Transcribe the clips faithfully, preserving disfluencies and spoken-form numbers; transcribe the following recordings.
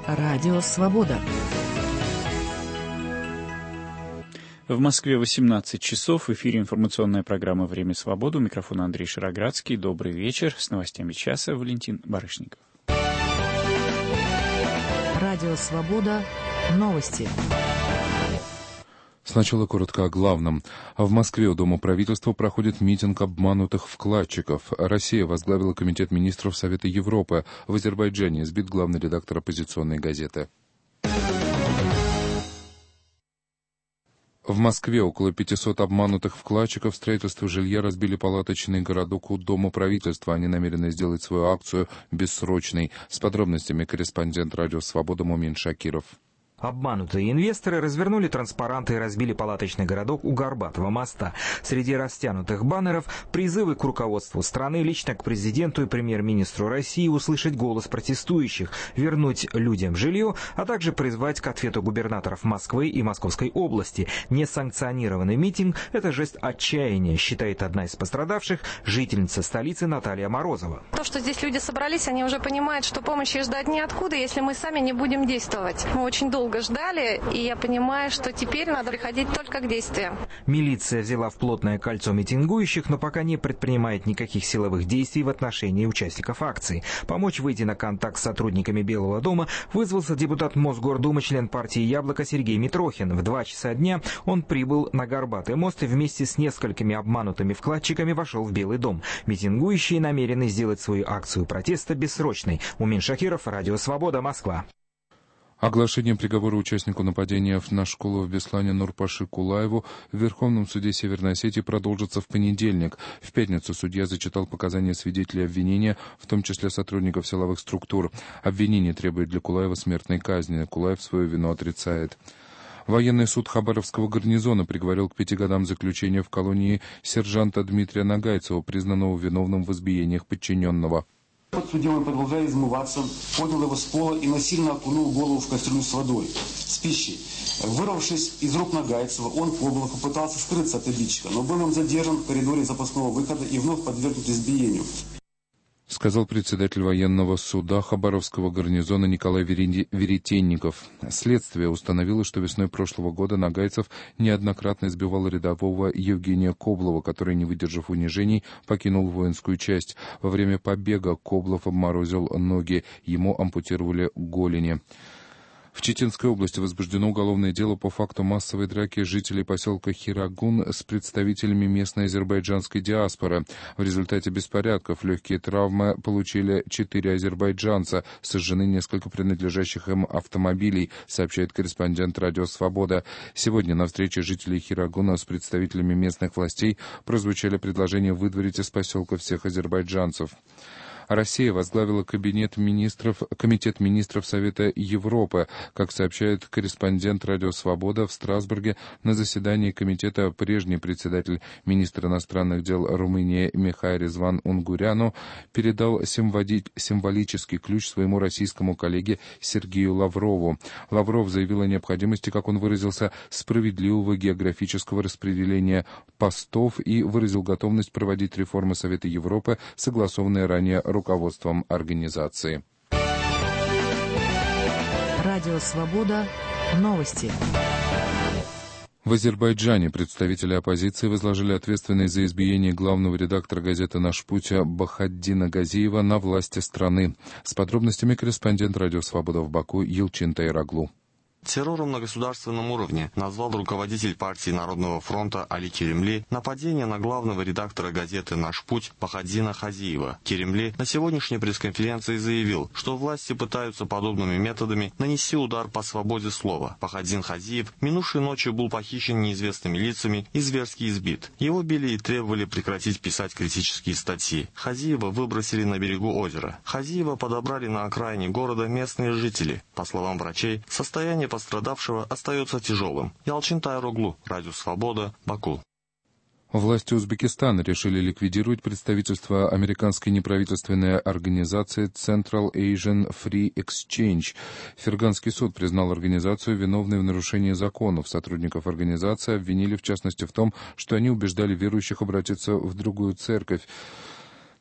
Радио «Свобода». В Москве восемнадцать часов. В эфире информационная программа «Время свободы». У микрофона Андрей Шароградский. Добрый вечер. С новостями часа Валентин Барышников. Радио «Свобода». Новости. Сначала коротко о главном. В Москве у Дома правительства проходит митинг обманутых вкладчиков. Россия возглавила Комитет министров Совета Европы. В Азербайджане избит главный редактор оппозиционной газеты. В Москве около пятисот обманутых вкладчиков строительства жилья разбили палаточный городок у Дома правительства. Они намерены сделать свою акцию бессрочной. С подробностями корреспондент «Радио Свобода» Мумин Шакиров. Обманутые инвесторы развернули транспаранты и разбили палаточный городок у Горбатого моста. Среди растянутых баннеров призывы к руководству страны, лично к президенту и премьер-министру России услышать голос протестующих, вернуть людям жилье, а также призвать к ответу губернаторов Москвы и Московской области. Несанкционированный митинг – это жест отчаяния, считает одна из пострадавших, жительница столицы Наталья Морозова. То, что здесь люди собрались, они уже понимают, что помощи ждать неоткуда, если мы сами не будем действовать. Мы очень долго ждали, и я понимаю, что теперь надо приходить только к действиям. Милиция взяла в плотное кольцо митингующих, но пока не предпринимает никаких силовых действий в отношении участников акции. Помочь выйти на контакт с сотрудниками Белого дома вызвался депутат Мосгордумы, член партии «Яблоко» Сергей Митрохин. В два часа дня он прибыл на Горбатый мост и вместе с несколькими обманутыми вкладчиками вошел в Белый дом. Митингующие намерены сделать свою акцию протеста бессрочной. Мумин Шакиров, Радио Свобода, Москва. Оглашение приговора участнику нападения на школу в Беслане Нурпаши Кулаеву в Верховном суде Северной Осетии продолжится в понедельник. В пятницу судья зачитал показания свидетелей обвинения, в том числе сотрудников силовых структур. Обвинение требует для Кулаева смертной казни. Кулаев свою вину отрицает. Военный суд Хабаровского гарнизона приговорил к пяти годам заключения в колонии сержанта Дмитрия Нагайцева, признанного виновным в избиениях подчиненного. Подсудимый, продолжая измываться, поднял его с пола и насильно окунул голову в кастрюлю с водой, с пищей. Вырвавшись из рук Нагайцева, он поблоку попытался скрыться от обидчика, но был им задержан в коридоре запасного выхода и вновь подвергнут избиению. Сказал председатель военного суда Хабаровского гарнизона Николай Веретенников. Следствие установило, что весной прошлого года Нагайцев неоднократно избивал рядового Евгения Коблова, который, не выдержав унижений, покинул воинскую часть. Во время побега Коблов обморозил ноги, ему ампутировали голени. В Читинской области возбуждено уголовное дело по факту массовой драки жителей поселка Хирагун с представителями местной азербайджанской диаспоры. В результате беспорядков легкие травмы получили четыре азербайджанца, сожжены несколько принадлежащих им автомобилей, сообщает корреспондент «Радио Свобода». Сегодня на встрече жителей Хирагуна с представителями местных властей прозвучали предложения выдворить из поселка всех азербайджанцев. Россия возглавила кабинет министров, Комитет министров Совета Европы. Как сообщает корреспондент «Радио Свобода», в Страсбурге на заседании комитета прежний председатель, министр иностранных дел Румынии Михай Резван Унгуряну передал символи, символический ключ своему российскому коллеге Сергею Лаврову. Лавров заявил о необходимости, как он выразился, справедливого географического распределения постов и выразил готовность проводить реформы Совета Европы, согласованные ранее руководством организации. Радио «Свобода». Новости. В Азербайджане представители оппозиции возложили ответственность за избиение главного редактора газеты «Наш путь» Бахаддина Газиева на власти страны. С подробностями корреспондент «Радио Свобода» в Баку Елчин Тайраглу. Террором на государственном уровне назвал руководитель партии Народного фронта Али Керемли нападение на главного редактора газеты «Наш путь» Бахаддина Газиева. Керемли на сегодняшней пресс-конференции заявил, что власти пытаются подобными методами нанести удар по свободе слова. Бахаддин Газиев минувшей ночью был похищен неизвестными лицами и зверски избит. Его били и требовали прекратить писать критические статьи. Газиева выбросили на берегу озера. Газиева подобрали на окраине города местные жители. По словам врачей, состояние пострадавшего остается тяжелым. Елчин Тайраглу, Радио Свобода, Баку. Власти Узбекистана решили ликвидировать представительство американской неправительственной организации Central Asian Free Exchange. Ферганский суд признал организацию виновной в нарушении законов. Сотрудников организации обвинили в частности в том, что они убеждали верующих обратиться в другую церковь.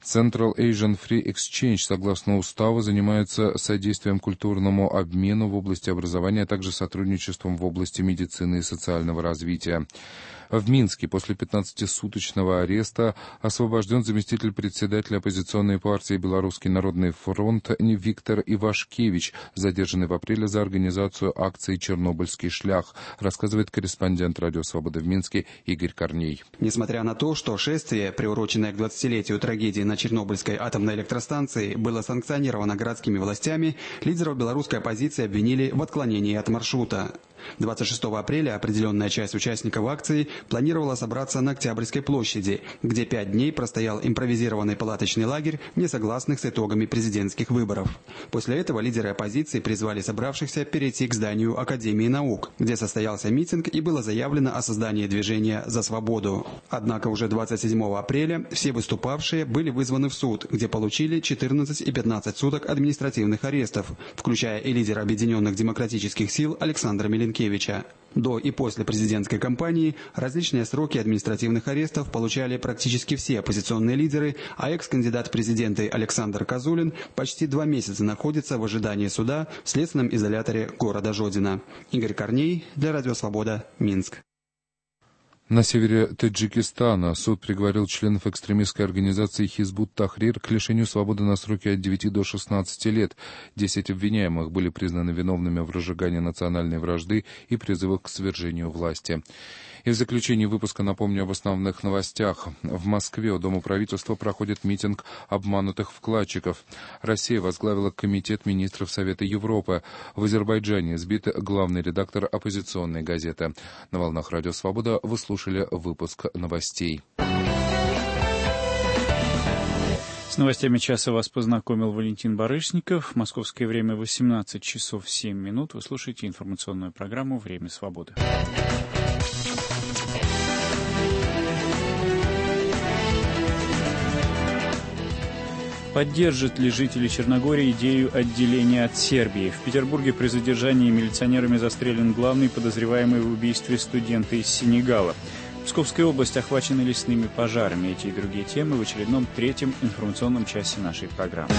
Central Asian Free Exchange, согласно уставу, занимается содействием культурному обмену в области образования, а также сотрудничеством в области медицины и социального развития. В Минске после пятнадцатисуточного ареста освобожден заместитель председателя оппозиционной партии «Белорусский народный фронт» Виктор Ивашкевич, задержанный в апреле за организацию акции «Чернобыльский шлях», рассказывает корреспондент «Радио Свобода» в Минске Игорь Корней. Несмотря на то, что шествие, приуроченное к двадцатилетию трагедии на Чернобыльской атомной электростанции, было санкционировано городскими властями, лидеров белорусской оппозиции обвинили в отклонении от маршрута. двадцать шестого апреля определенная часть участников акции планировала собраться на Октябрьской площади, где пять дней простоял импровизированный палаточный лагерь несогласных с итогами президентских выборов. После этого лидеры оппозиции призвали собравшихся перейти к зданию Академии наук, где состоялся митинг и было заявлено о создании движения «За свободу». Однако уже двадцать седьмого апреля все выступавшие были вызваны в суд, где получили четырнадцать и пятнадцать суток административных арестов, включая и лидера Объединенных демократических сил Александра Миленкевича. До и после президентской кампании различные сроки административных арестов получали практически все оппозиционные лидеры, а экс-кандидат в президенты Александр Козулин почти два месяца находится в ожидании суда в следственном изоляторе города Жодино. Игорь Корней для Радио Свобода, Минск. На севере Таджикистана суд приговорил членов экстремистской организации «Хизбут Тахрир» к лишению свободы на сроки от девяти до шестнадцати лет. Десять обвиняемых были признаны виновными в разжигании национальной вражды и призывах к свержению власти. И в заключении выпуска напомню об основных новостях. В Москве у Дома правительства проходит митинг обманутых вкладчиков. Россия возглавила Комитет министров Совета Европы. В Азербайджане сбит главный редактор оппозиционной газеты. На волнах Радио Свобода вы слушали выпуск новостей. С новостями часа вас познакомил Валентин Барышников. Московское время восемнадцать часов семь минут. Вы слушаете информационную программу «Время свободы». Поддержат ли жители Черногории идею отделения от Сербии? В Петербурге при задержании милиционерами застрелен главный подозреваемый в убийстве студента из Сенегала. Псковская область охвачена лесными пожарами. Эти и другие темы в очередном третьем информационном часе нашей программы.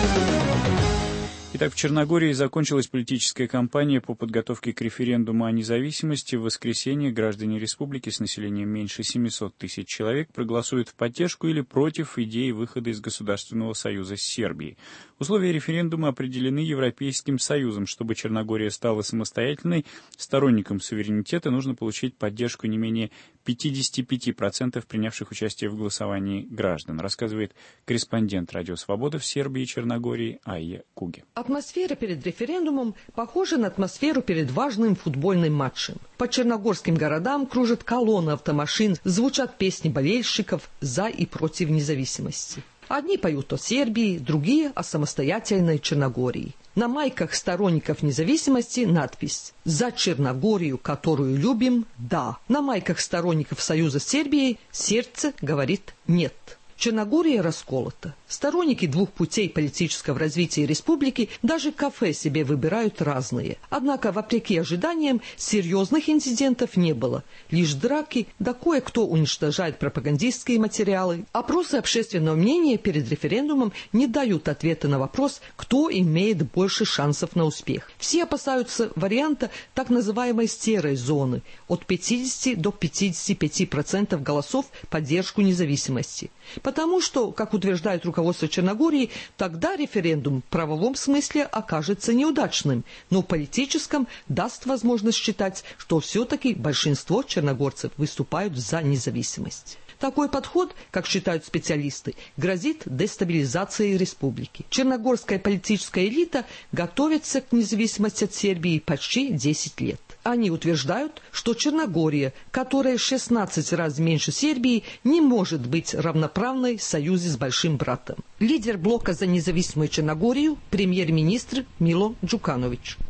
Итак, в Черногории закончилась политическая кампания по подготовке к референдуму о независимости. В воскресенье граждане республики с населением меньше семисот тысяч человек проголосуют в поддержку или против идеи выхода из Государственного союза с Сербией. Условия референдума определены Европейским Союзом. Чтобы Черногория стала самостоятельной, сторонникам суверенитета нужно получить поддержку не менее пятьдесят пять процентов принявших участие в голосовании граждан, рассказывает корреспондент Радио Свобода в Сербии и Черногории Айя Куги. Атмосфера перед референдумом похожа на атмосферу перед важным футбольным матчем. По черногорским городам кружат колонны автомашин, звучат песни болельщиков за и против независимости. Одни поют о Сербии, другие о самостоятельной Черногории. На майках сторонников независимости надпись «За Черногорию, которую любим, да». На майках сторонников союза с Сербией сердце говорит «нет». Черногория расколота. Сторонники двух путей политического развития республики даже кафе себе выбирают разные. Однако, вопреки ожиданиям, серьезных инцидентов не было. Лишь драки, да кое-кто уничтожает пропагандистские материалы. Опросы общественного мнения перед референдумом не дают ответа на вопрос, кто имеет больше шансов на успех. Все опасаются варианта так называемой серой зоны – от пятидесяти до пятидесяти пяти процентов голосов поддержку независимости. Потому что, как утверждает руководство Черногории, тогда референдум в правовом смысле окажется неудачным, но в политическом даст возможность считать, что все-таки большинство черногорцев выступают за независимость. Такой подход, как считают специалисты, грозит дестабилизацией республики. Черногорская политическая элита готовится к независимости от Сербии почти десять лет. Они утверждают, что Черногория, которая в шестнадцать раз меньше Сербии, не может быть равноправной в союзе с большим братом. Лидер блока за независимую Черногорию, премьер-министр Мило Джуканович.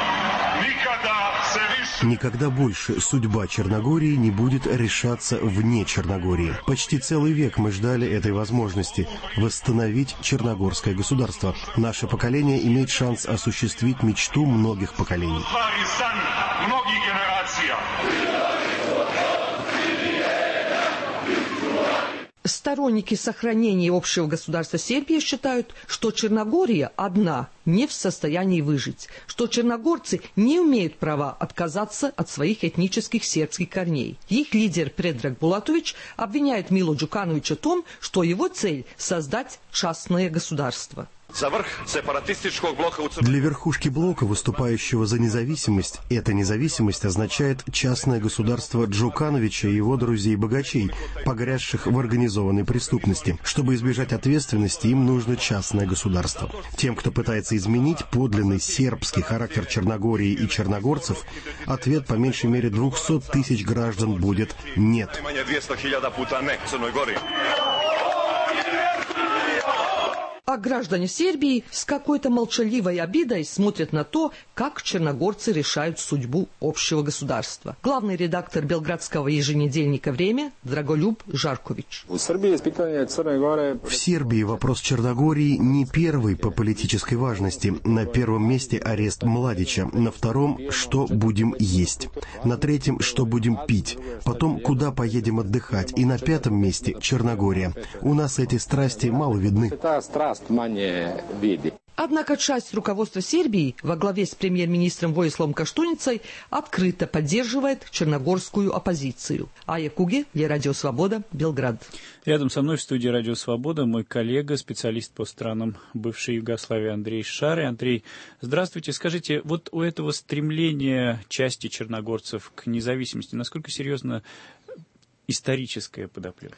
Никогда больше судьба Черногории не будет решаться вне Черногории. Почти целый век мы ждали этой возможности – восстановить черногорское государство. Наше поколение имеет шанс осуществить мечту многих поколений. Сторонники сохранения общего государства Сербии считают, что Черногория одна не в состоянии выжить, что черногорцы не имеют права отказаться от своих этнических сербских корней. Их лидер Предраг Булатович обвиняет Мило Джукановича в том, что его цель – создать частное государство. Для верхушки блока, выступающего за независимость, эта независимость означает частное государство Джукановича и его друзей-богачей, погрязших в организованной преступности. Чтобы избежать ответственности, им нужно частное государство. Тем, кто пытается изменить подлинный сербский характер Черногории и черногорцев, ответ по меньшей мере двухсот тысяч граждан будет «нет». А граждане Сербии с какой-то молчаливой обидой смотрят на то, как черногорцы решают судьбу общего государства. Главный редактор белградского еженедельника «Время» Драголюб Жаркович. В Сербии вопрос Черногории не первый по политической важности. На первом месте арест Младича, на втором – что будем есть, на третьем – что будем пить, потом куда поедем отдыхать, и на пятом месте – Черногория. У нас эти страсти мало видны. Однако часть руководства Сербии во главе с премьер-министром Воиславом Каштуницей открыто поддерживает черногорскую оппозицию. Ая Куге для Радио Свобода, Белград. Рядом со мной в студии Радио Свобода мой коллега, специалист по странам бывшей Югославии Андрей Шары. Андрей, здравствуйте. Скажите, вот у этого стремления части черногорцев к независимости, насколько серьезно историческая подоплека?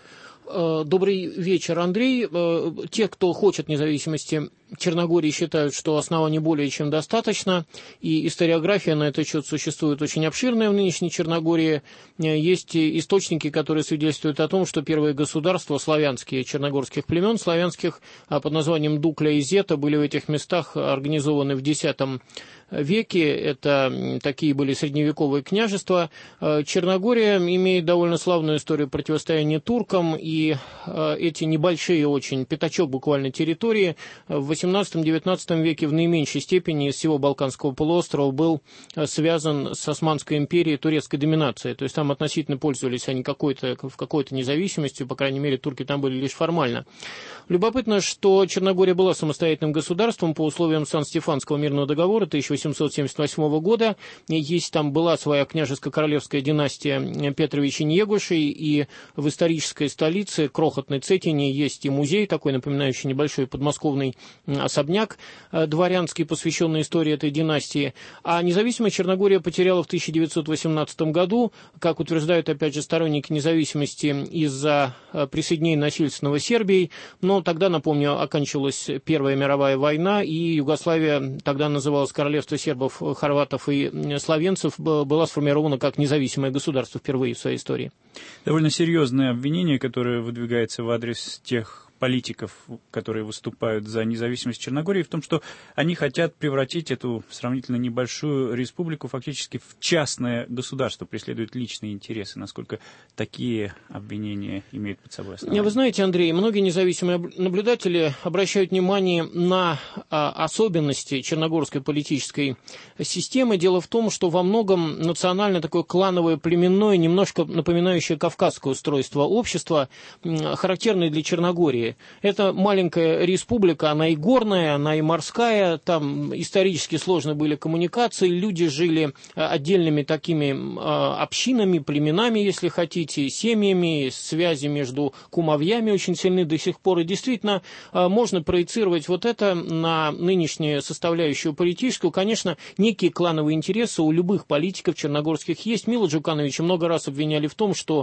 Добрый вечер, Андрей. Те, кто хочет независимости Черногории, считают, что оснований более чем достаточно, и историография на этот счет существует очень обширная в нынешней Черногории. Есть источники, которые свидетельствуют о том, что первые государства славянские, черногорских племен, славянских, под названием Дукля и Зета, были в этих местах организованы в десятом веке. Это такие были средневековые княжества. Черногория имеет довольно славную историю противостояния туркам, и эти небольшие очень, пятачок буквально территории, в восемнадцатом-девятнадцатом веке в наименьшей степени из всего Балканского полуострова был связан с Османской империей, турецкой доминацией. То есть там относительно пользовались они какой-то, в какой-то независимостью, по крайней мере, турки там были лишь формально. Любопытно, что Черногория была самостоятельным государством по условиям Сан-Стефанского мирного договора тысяча восемьсот семьдесят восьмого года. Есть там была своя княжеско-королевская династия Петровичей Ньегушей, и в исторической столице, крохотной Цетине, есть и музей, такой напоминающий небольшой подмосковный особняк дворянский, посвященный истории этой династии. А независимость Черногория потеряла в тысяча девятьсот восемнадцатом году, как утверждают, опять же, сторонники независимости, из-за присоединения насильственного Сербией. Но тогда, напомню, оканчивалась Первая мировая война, и Югославия, тогда называлась Королевство сербов, хорватов и словенцев, была сформирована как независимое государство впервые в своей истории. Довольно серьезное обвинение, которое выдвигается в адрес тех политиков, которые выступают за независимость Черногории, в том, что они хотят превратить эту сравнительно небольшую республику фактически в частное государство, преследуют личные интересы. Насколько такие обвинения имеют под собой основание? Вы знаете, Андрей, многие независимые наблюдатели обращают внимание на а, особенности черногорской политической системы. Дело в том, что во многом национально такое клановое, племенное, немножко напоминающее кавказское устройство общества, характерное для Черногории. Это маленькая республика, она и горная, она и морская, там исторически сложно были коммуникации, люди жили отдельными такими общинами, племенами, если хотите, семьями, связи между кумовьями очень сильны до сих пор, и действительно можно проецировать вот это на нынешнюю составляющую политическую. Конечно, некие клановые интересы у любых политиков черногорских есть. Мило Джукановича много раз обвиняли в том, что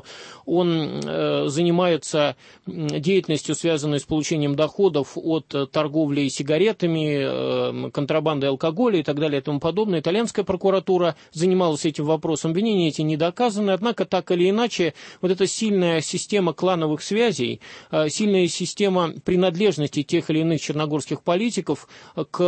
он занимается деятельностью, связанной связанные с получением доходов от торговли сигаретами, контрабанды алкоголя и так далее и тому подобное. Итальянская прокуратура занималась этим вопросом. Обвинения эти не доказаны, однако так или иначе вот эта сильная система клановых связей, сильная система принадлежности тех или иных черногорских политиков к,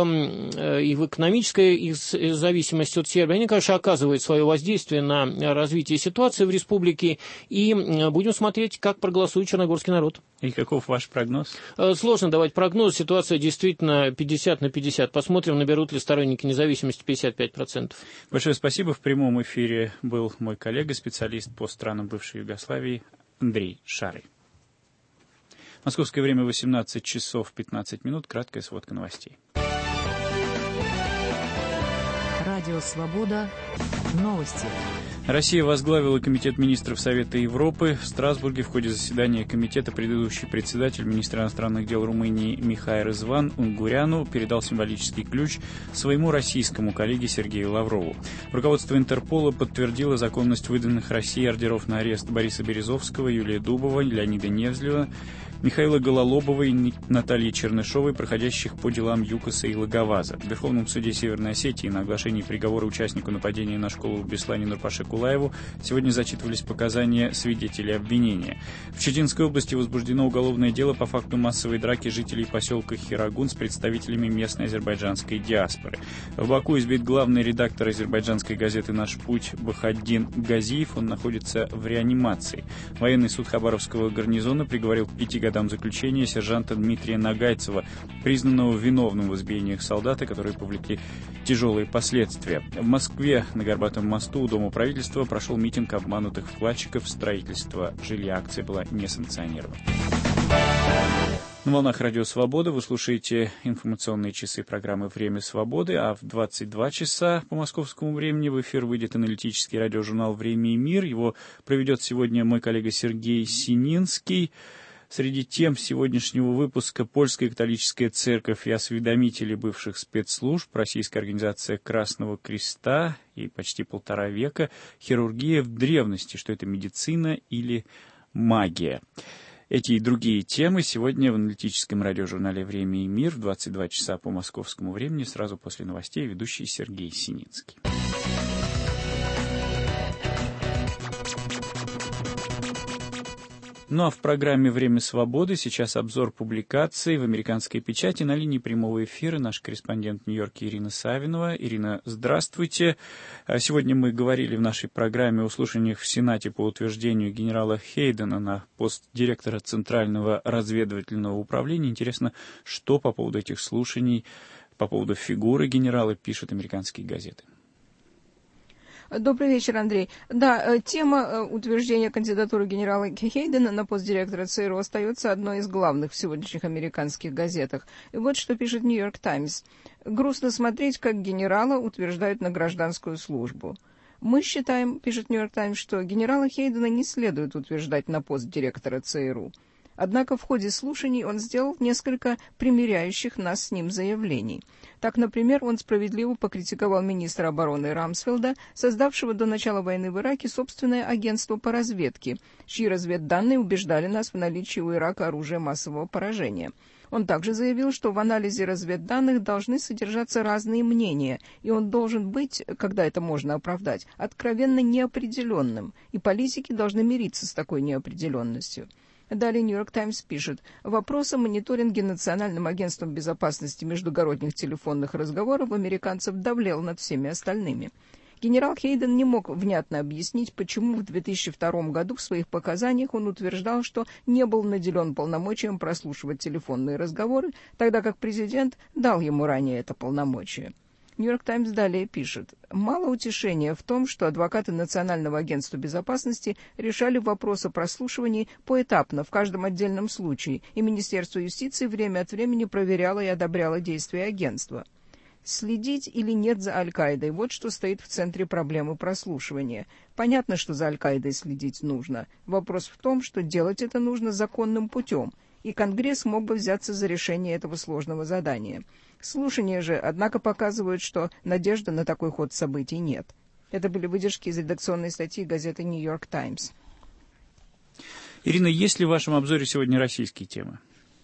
и в экономической их зависимости от Сербии, они, конечно, оказывают свое воздействие на развитие ситуации в республике, и будем смотреть, как проголосует черногорский народ. И каков ваш прогноз? Сложно давать прогноз. Ситуация действительно пятьдесят на пятьдесят. Посмотрим, наберут ли сторонники независимости пятьдесят пять процентов. Большое спасибо. В прямом эфире был мой коллега, специалист по странам бывшей Югославии Андрей Шары. Московское время восемнадцать часов пятнадцать минут. Краткая сводка новостей. Радио «Свобода». Новости. Россия возглавила Комитет министров Совета Европы. В Страсбурге в ходе заседания комитета предыдущий председатель, министр иностранных дел Румынии Михаил Рызван Унгуряну передал символический ключ своему российскому коллеге Сергею Лаврову. Руководство Интерпола подтвердило законность выданных России ордеров на арест Бориса Березовского, Юлия Дубова, Леонида Невзлева, Михаила Гололобова и Натальи Чернышовой, проходящих по делам ЮКОСа и Лаговаза. В Верховном суде Северной Осетии на оглашении приговора участнику нападения на школу в Беслане Нурпаше Кулаеву сегодня зачитывались показания свидетелей обвинения. В Читинской области возбуждено уголовное дело по факту массовой драки жителей поселка Хирагун с представителями местной азербайджанской диаспоры. В Баку избит главный редактор азербайджанской газеты «Наш путь» Бахаддин Газиев. Он находится в реанимации. Военный суд Хабаровского гарнизона приговорил к пяти годам заключения сержанта Дмитрия Нагайцева, признанного виновным в избиениях солдата, которые повлекли тяжелые последствия. В Москве на Горбатом мосту у Дома правительства прошел митинг обманутых вкладчиков. Строительство жилья. Акция была не санкционирована. На волнах Радио Свобода вы слушаете информационные часы программы «Время свободы», а в двадцать два часа по московскому времени в эфир выйдет аналитический радиожурнал «Время и мир». Его проведет сегодня мой коллега Сергей Сининский. Среди тем сегодняшнего выпуска: Польская католическая церковь и осведомители бывших спецслужб, российская организация Красного Креста и почти полтора века, хирургия в древности, что это медицина или магия. Эти и другие темы сегодня в аналитическом радиожурнале «Время и мир» в двадцать два часа по московскому времени, сразу после новостей, ведущий Сергей Сининский. Ну а в программе «Время свободы» сейчас обзор публикаций в американской печати. На линии прямого эфира наш корреспондент в Нью-Йорке Ирина Савинова. Ирина, здравствуйте. Сегодня мы говорили в нашей программе о слушаниях в Сенате по утверждению генерала Хейдена на пост директора Центрального разведывательного управления. Интересно, что по поводу этих слушаний, по поводу фигуры генерала пишут американские газеты. Добрый вечер, Андрей. Да, тема утверждения кандидатуры генерала Хейдена на пост директора ЦРУ остается одной из главных в сегодняшних американских газетах. И вот что пишет «Нью-Йорк Таймс». «Грустно смотреть, как генерала утверждают на гражданскую службу. Мы считаем, — пишет «Нью-Йорк Таймс», — что генерала Хейдена не следует утверждать на пост директора ЦРУ. Однако в ходе слушаний он сделал несколько примиряющих нас с ним заявлений. Так, например, он справедливо покритиковал министра обороны Рамсфелда, создавшего до начала войны в Ираке собственное агентство по разведке, чьи разведданные убеждали нас в наличии у Ирака оружия массового поражения. Он также заявил, что в анализе разведданных должны содержаться разные мнения, и он должен быть, когда это можно оправдать, откровенно неопределенным, и политики должны мириться с такой неопределенностью. Далее «Нью-Йорк Таймс» пишет: «Вопрос о мониторинге Национальным агентством безопасности междугородних телефонных разговоров американцев давлел над всеми остальными. Генерал Хейден не мог внятно объяснить, почему в две тысячи втором году в своих показаниях он утверждал, что не был наделен полномочием прослушивать телефонные разговоры, тогда как президент дал ему ранее это полномочие». «Нью-Йорк Таймс» далее пишет: «Мало утешения в том, что адвокаты Национального агентства безопасности решали вопрос о прослушивании поэтапно в каждом отдельном случае, и Министерство юстиции время от времени проверяло и одобряло действия агентства. Следить или нет за Аль-Каидой — вот что стоит в центре проблемы прослушивания. Понятно, что за Аль-Каидой следить нужно. Вопрос в том, что делать это нужно законным путем, и Конгресс мог бы взяться за решение этого сложного задания. Слушания же, однако, показывают, что надежды на такой ход событий нет». Это были выдержки из редакционной статьи газеты «Нью-Йорк Таймс». Ирина, есть ли в вашем обзоре сегодня российские темы?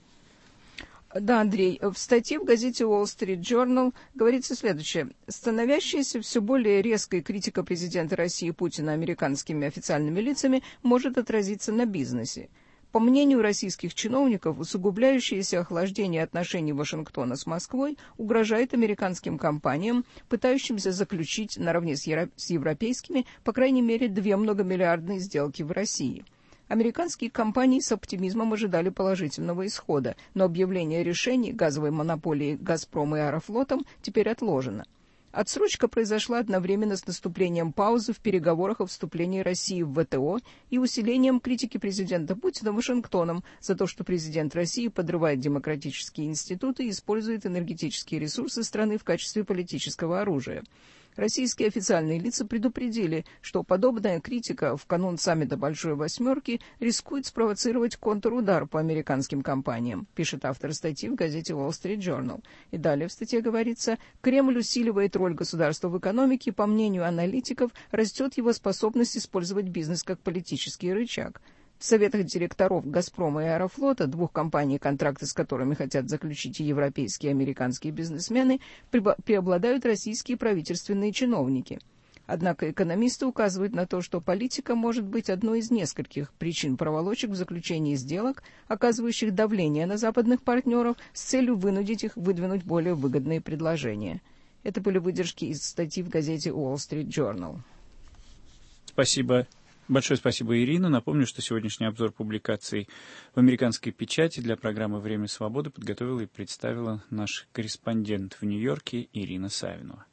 Да, Андрей, в статье в газете Wall Street Journal говорится следующее. Становящаяся все более резкой критика президента России Путина американскими официальными лицами может отразиться на бизнесе. По мнению российских чиновников, усугубляющееся охлаждение отношений Вашингтона с Москвой угрожает американским компаниям, пытающимся заключить наравне с, евро- с европейскими, по крайней мере, две многомиллиардные сделки в России. Американские компании с оптимизмом ожидали положительного исхода, но объявление решений газовой монополии «Газпром» и «Аэрофлотом» теперь отложено. Отсрочка произошла одновременно с наступлением паузы в переговорах о вступлении России в вэ тэ о и усилением критики президента Путина Вашингтоном за то, что президент России подрывает демократические институты и использует энергетические ресурсы страны в качестве политического оружия. Российские официальные лица предупредили, что подобная критика в канун саммита Большой Восьмерки рискует спровоцировать контрудар по американским компаниям, пишет автор статьи в газете Wall Street Journal. И далее в статье говорится, Кремль усиливает роль государства в экономике, и, по мнению аналитиков, растет его способность использовать бизнес как политический рычаг. В советах директоров «Газпрома» и «Аэрофлота», двух компаний, контракты с которыми хотят заключить и европейские, и американские бизнесмены, преобладают российские правительственные чиновники. Однако экономисты указывают на то, что политика может быть одной из нескольких причин проволочек в заключении сделок, оказывающих давление на западных партнеров с целью вынудить их выдвинуть более выгодные предложения. Это были выдержки из статьи в газете Wall Street Journal. Спасибо. Большое спасибо, Ирина. Напомню, что сегодняшний обзор публикаций в американской печати для программы «Время свободы» подготовила и представила наш корреспондент в Нью-Йорке Ирина Савинова.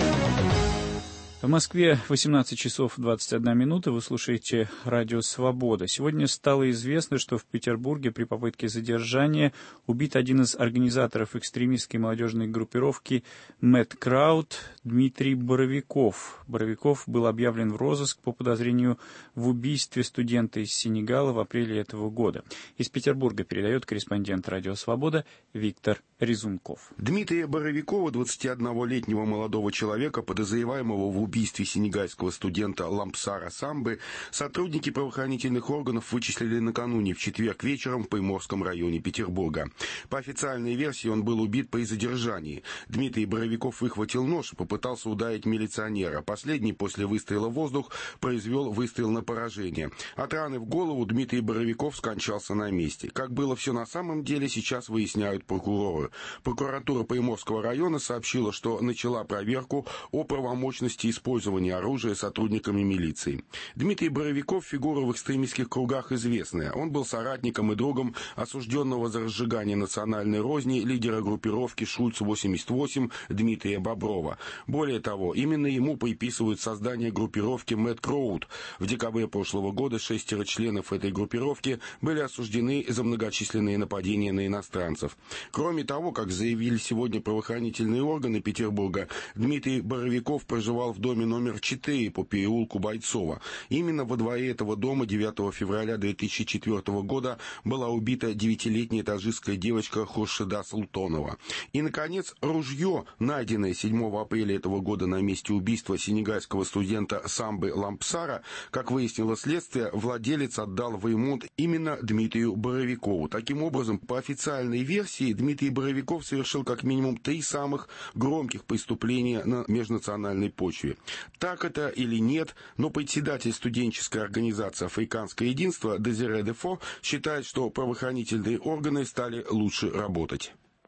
В Москве восемнадцать часов двадцать одна минута. Вы слушаете радио «Свобода». Сегодня стало известно, что в Петербурге при попытке задержания убит один из организаторов экстремистской молодежной группировки Mad Crowd Дмитрий Боровиков. Боровиков был объявлен в розыск по подозрению в убийстве студента из Сенегала в апреле этого года. Из Петербурга передает корреспондент радио «Свобода» Виктор Резунков. Дмитрия Боровикова, двадцатиоднолетнего молодого человека, подозреваемого в убийстве сенегальского студента Лампсара Самбы, сотрудники правоохранительных органов вычислили накануне в четверг вечером в Приморском районе Петербурга. По официальной версии он был убит при задержании. Дмитрий Боровиков выхватил нож и попытался ударить милиционера. Последний после выстрела в воздух произвел выстрел на поражение. От раны в голову Дмитрий Боровиков скончался на месте. Как было все на самом деле, сейчас выясняют прокуроры. Прокуратура Приморского района сообщила, что начала проверку о правомочности использования оружия сотрудниками милиции. Дмитрий Боровиков — фигура в экстремистских кругах известная. Он был соратником и другом осужденного за разжигание национальной розни лидера группировки Шульц восемьдесят восемь Дмитрия Боброва. Более того, именно ему приписывают создание группировки Mad Crowd. В декабре прошлого года шестеро членов этой группировки были осуждены за многочисленные нападения на иностранцев. Кроме того, как заявили сегодня правоохранительные органы Петербурга, Дмитрий Боровиков проживал в доме номер четыре по переулку Бойцова. Именно во дворе этого дома девятого февраля две тысячи четвёртого года была убита девятилетняя таджикская девочка Хуршида Султонова. И, наконец, ружье, найденное седьмого апреля этого года на месте убийства сенегальского студента Самбы Лампсара, как выяснило следствие, владелец отдал в ремонт именно Дмитрию Боровикову. Таким образом, по официальной версии, Дмитрий Боровиков совершил как минимум три самых громких преступления на межнациональной почве. Так это или нет, но председатель студенческой организации «Африканское единство» Дезире Дефо считает, что правоохранительные органы стали лучше работать.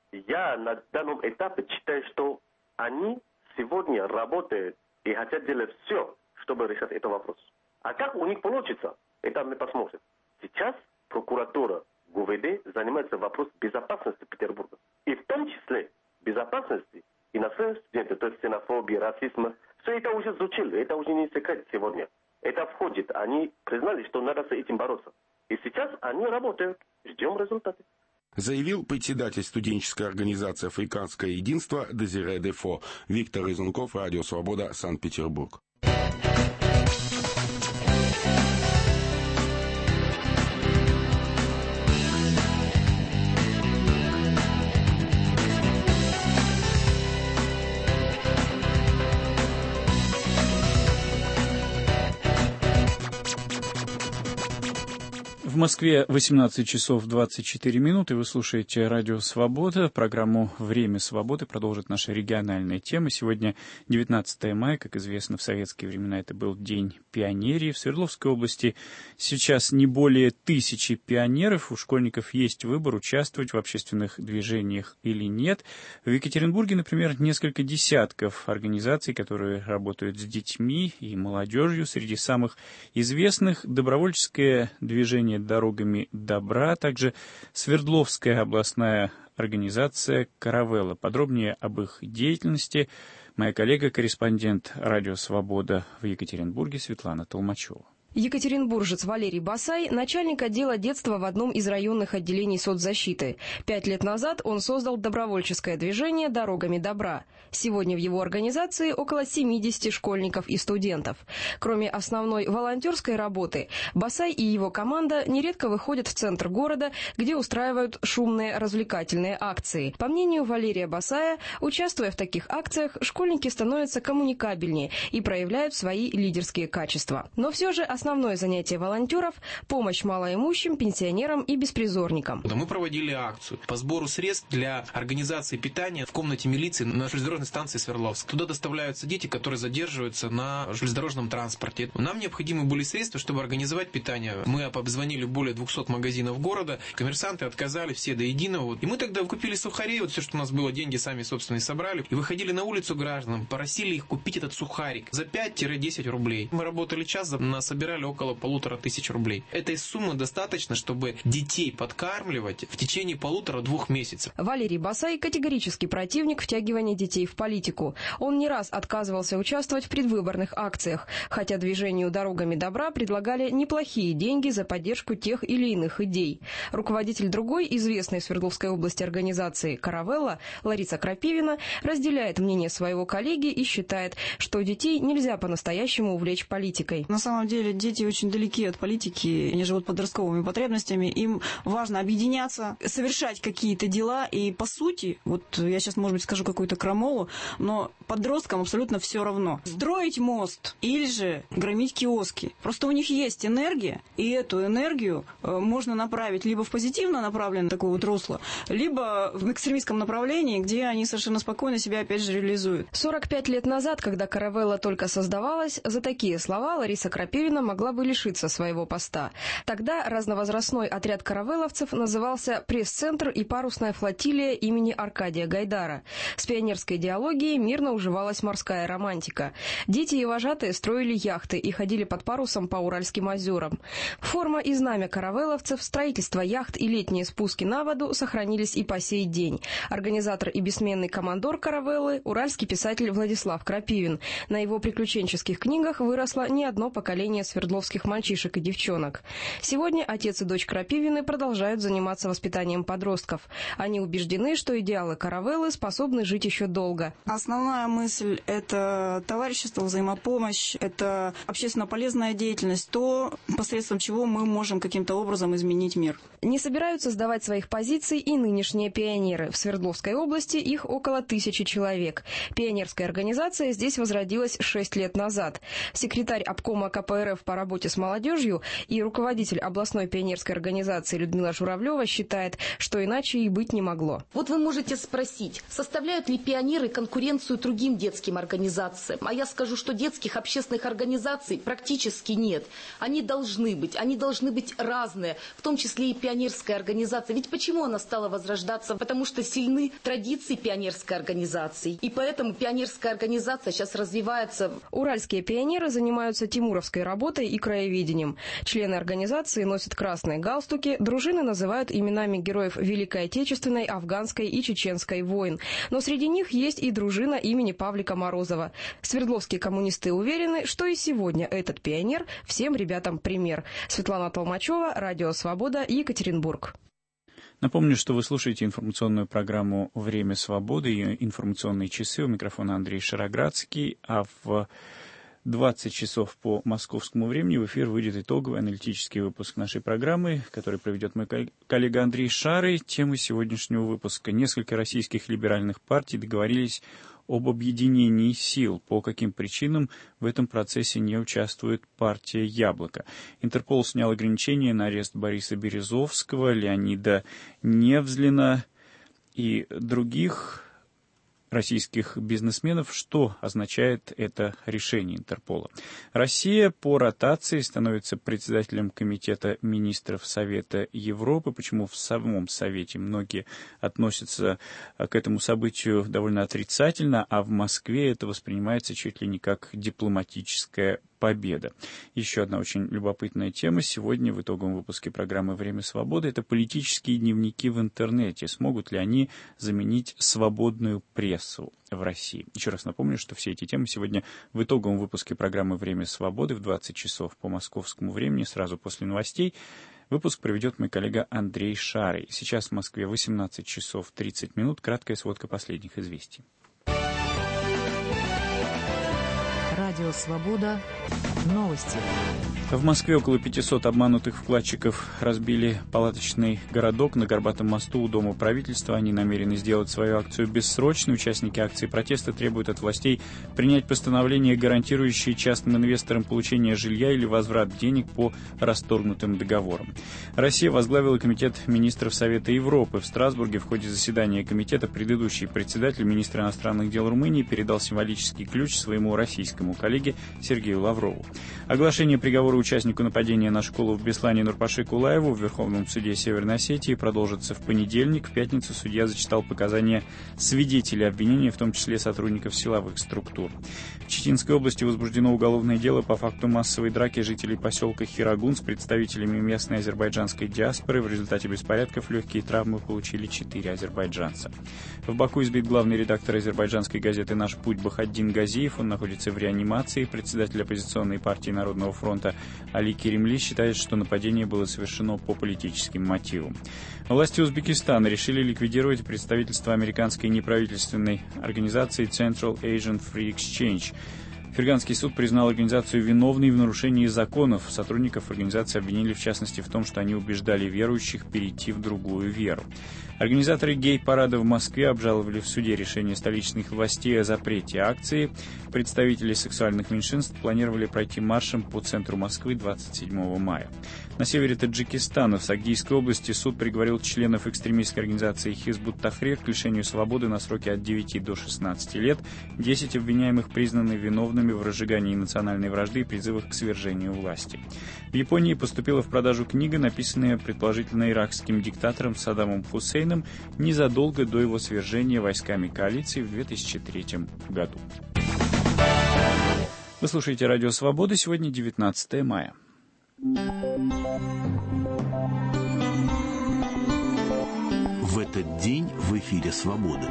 Я на данном этапе считаю, что они сегодня работают и хотят делать все, чтобы решать этот вопрос. А как у них получится, это мы посмотрим. Сейчас прокуратура ГУВД занимается вопросом безопасности Петербурга. И в том числе безопасности иностранных студентов, то есть ксенофобии, расизма. Все это уже изучили, это уже не секрет сегодня. Это входит, они признали, что надо с этим бороться. И сейчас они работают, ждем результаты. Заявил председатель студенческой организации «Африканское единство» Дезире Дефо. Виктор Резунков, Радио Свобода, Санкт-Петербург. В Москве восемнадцать часов двадцать четыре минуты. Вы слушаете радио «Свобода». Программу «Время свободы» продолжит наша региональная тема. Сегодня девятнадцатое мая. Как известно, в советские времена это был День пионерии. В Свердловской области сейчас не более тысячи пионеров. У школьников есть выбор, участвовать в общественных движениях или нет. В Екатеринбурге, например, несколько десятков организаций, которые работают с детьми и молодежью. Среди самых известных — добровольческое движение «Дорогами добра», а также Свердловская областная организация «Каравелла». Подробнее об их деятельности Моя коллега-корреспондент «Радио Свобода» в Екатеринбурге Светлана Толмачева. Екатеринбуржец Валерий Басай – начальник отдела детства в одном из районных отделений соцзащиты. Пять лет назад он создал добровольческое движение «Дорогами добра». Сегодня в его организации около семидесяти школьников и студентов. Кроме основной волонтерской работы, Басай и его команда нередко выходят в центр города, где устраивают шумные развлекательные акции. По мнению Валерия Басая, участвуя в таких акциях, школьники становятся коммуникабельнее и проявляют свои лидерские качества. Но все же основной Основное занятие волонтеров – помощь малоимущим, пенсионерам и беспризорникам. Мы проводили акцию по сбору средств для организации питания в комнате милиции на железнодорожной станции Свердловск. Туда доставляются дети, которые задерживаются на железнодорожном транспорте. Нам необходимы были средства, чтобы организовать питание. Мы обзвонили более двухсот магазинов города, коммерсанты отказали все до единого. И мы тогда купили сухари, вот все, что у нас было, деньги сами собственно собрали, и выходили на улицу гражданам, просили их купить этот сухарик за пять-десять рублей. Мы работали час, нас собирали около полутора тысяч рублей. Этой суммы достаточно, чтобы детей подкармливать в течение полутора-двух месяцев. Валерий Басай категорический противник втягивания детей в политику. Он не раз отказывался участвовать в предвыборных акциях, хотя движению «Дорогами добра» предлагали неплохие деньги за поддержку тех или иных идей. Руководитель другой известной в Свердловской области организации «Каравелла» Лариса Крапивина разделяет мнение своего коллеги и считает, что детей нельзя по-настоящему увлечь политикой. На самом деле дети очень далеки от политики, они живут подростковыми потребностями, им важно объединяться, совершать какие-то дела, и по сути, вот я сейчас, может быть, скажу какую-то крамолу, но подросткам абсолютно все равно. Строить мост или же громить киоски. Просто у них есть энергия, и эту энергию можно направить либо в позитивно направленное такое вот русло, либо в экстремистском направлении, где они совершенно спокойно себя опять же реализуют. сорок пять лет назад, когда «Каравелла» только создавалась, за такие слова Лариса Крапивина могла бы лишиться своего поста. Тогда разновозрастной отряд каравелловцев назывался «Пресс-центр и парусная флотилия имени Аркадия Гайдара». С пионерской идеологией мирно уживалась морская романтика. Дети и вожатые строили яхты и ходили под парусом по Уральским озерам. Форма и знамя каравелловцев, строительство яхт и летние спуски на воду сохранились и по сей день. Организатор и бессменный командор «Каравеллы» – уральский писатель Владислав Крапивин. На его приключенческих книгах выросло не одно поколение свердловских мальчишек и девчонок. Сегодня отец и дочь Крапивины продолжают заниматься воспитанием подростков. Они убеждены, что идеалы «Каравеллы» способны жить еще долго. Основная мысль – это товарищество, взаимопомощь, это общественно полезная деятельность, то, посредством чего мы можем каким-то образом изменить мир. Не собираются сдавать своих позиций и нынешние пионеры. В Свердловской области их около тысячи человек. Пионерская организация здесь возродилась шесть лет назад. Секретарь обкома ка пэ эр эф по работе с молодежью и руководитель областной пионерской организации Людмила Журавлева считает, что иначе и быть не могло. Вот вы можете спросить, составляют ли пионеры конкуренцию другим детским организациям? А я скажу, что детских общественных организаций практически нет. Они должны быть, они должны быть разные, в том числе и пионерская организация. Ведь почему она стала возрождаться? Потому что сильны традиции пионерской организации. И поэтому пионерская организация сейчас развивается. Уральские пионеры занимаются тимуровской работой и краеведением. Члены организации носят красные галстуки, дружины называют именами героев Великой Отечественной, Афганской и Чеченской войн. Но среди них есть и дружина имени Павлика Морозова. Свердловские коммунисты уверены, что и сегодня этот пионер всем ребятам пример. Светлана Толмачева, Радио Свобода, Екатеринбург. Напомню, что вы слушаете информационную программу «Время свободы» и информационные часы. У микрофона Андрей Шароградский, а в двадцать часов по московскому времени в эфир выйдет итоговый аналитический выпуск нашей программы, который проведет мой коллега Андрей Шарый. Тема сегодняшнего выпуска: несколько российских либеральных партий договорились об объединении сил. По каким причинам в этом процессе не участвует партия «Яблоко». Интерпол снял ограничения на арест Бориса Березовского, Леонида Невзлина и других российских бизнесменов. Что означает это решение Интерпола? Россия по ротации становится председателем Комитета министров Совета Европы. Почему в самом Совете многие относятся к этому событию довольно отрицательно, а в Москве это воспринимается чуть ли не как дипломатическая победа. Еще одна очень любопытная тема сегодня в итоговом выпуске программы «Время свободы» — это политические дневники в интернете. Смогут ли они заменить свободную прессу в России? Еще раз напомню, что все эти темы сегодня в итоговом выпуске программы «Время свободы» в двадцать часов по московскому времени, сразу после новостей. Выпуск проведет мой коллега Андрей Шарый. Сейчас в Москве восемнадцать часов тридцать минут. Краткая сводка последних известий. Радио «Свобода». Новости. В Москве около пятисот обманутых вкладчиков разбили палаточный городок на Горбатом мосту у Дома правительства. Они намерены сделать свою акцию бессрочной. Участники акции протеста требуют от властей принять постановление, гарантирующее частным инвесторам получение жилья или возврат денег по расторгнутым договорам. Россия возглавила Комитет министров Совета Европы. В Страсбурге в ходе заседания комитета предыдущий председатель, министр иностранных дел Румынии, передал символический ключ своему российскому коллеге Сергею Лаврову. Оглашение приговора участнику нападения на школу в Беслане Нурпаши Кулаеву в Верховном суде Северной Осетии продолжится в понедельник. В пятницу судья зачитал показания свидетелей обвинения, в том числе сотрудников силовых структур. В Читинской области возбуждено уголовное дело по факту массовой драки жителей поселка Хирагун с представителями местной азербайджанской диаспоры. В результате беспорядков легкие травмы получили четыре азербайджанца. В Баку избит главный редактор азербайджанской газеты «Наш путь» Бахаддин Газиев. Он находится в реанимации. Председатель оппозиционной партии Народного фронта Али Керемли считает, что нападение было совершено по политическим мотивам. Власти Узбекистана решили ликвидировать представительство американской неправительственной организации Central Asian Free Exchange. Ферганский суд признал организацию виновной в нарушении законов. Сотрудников организации обвинили в частности в том, что они убеждали верующих перейти в другую веру. Организаторы гей-парада в Москве обжаловали в суде решение столичных властей о запрете акции. Представители сексуальных меньшинств планировали пройти маршем по центру Москвы двадцать седьмого мая. На севере Таджикистана, в Сагдийской области, суд приговорил членов экстремистской организации Хизбут Тахрир к лишению свободы на сроки от девяти до шестнадцати лет. Десять обвиняемых признаны виновными в разжигании национальной вражды и призывах к свержению власти. В Японии поступила в продажу книга, написанная предположительно иракским диктатором Саддамом Хусейном незадолго до его свержения войсками коалиции в две тысячи третьем году. Вы слушаете «Радио Свобода». Сегодня девятнадцатое мая. В этот день в эфире «Свобода».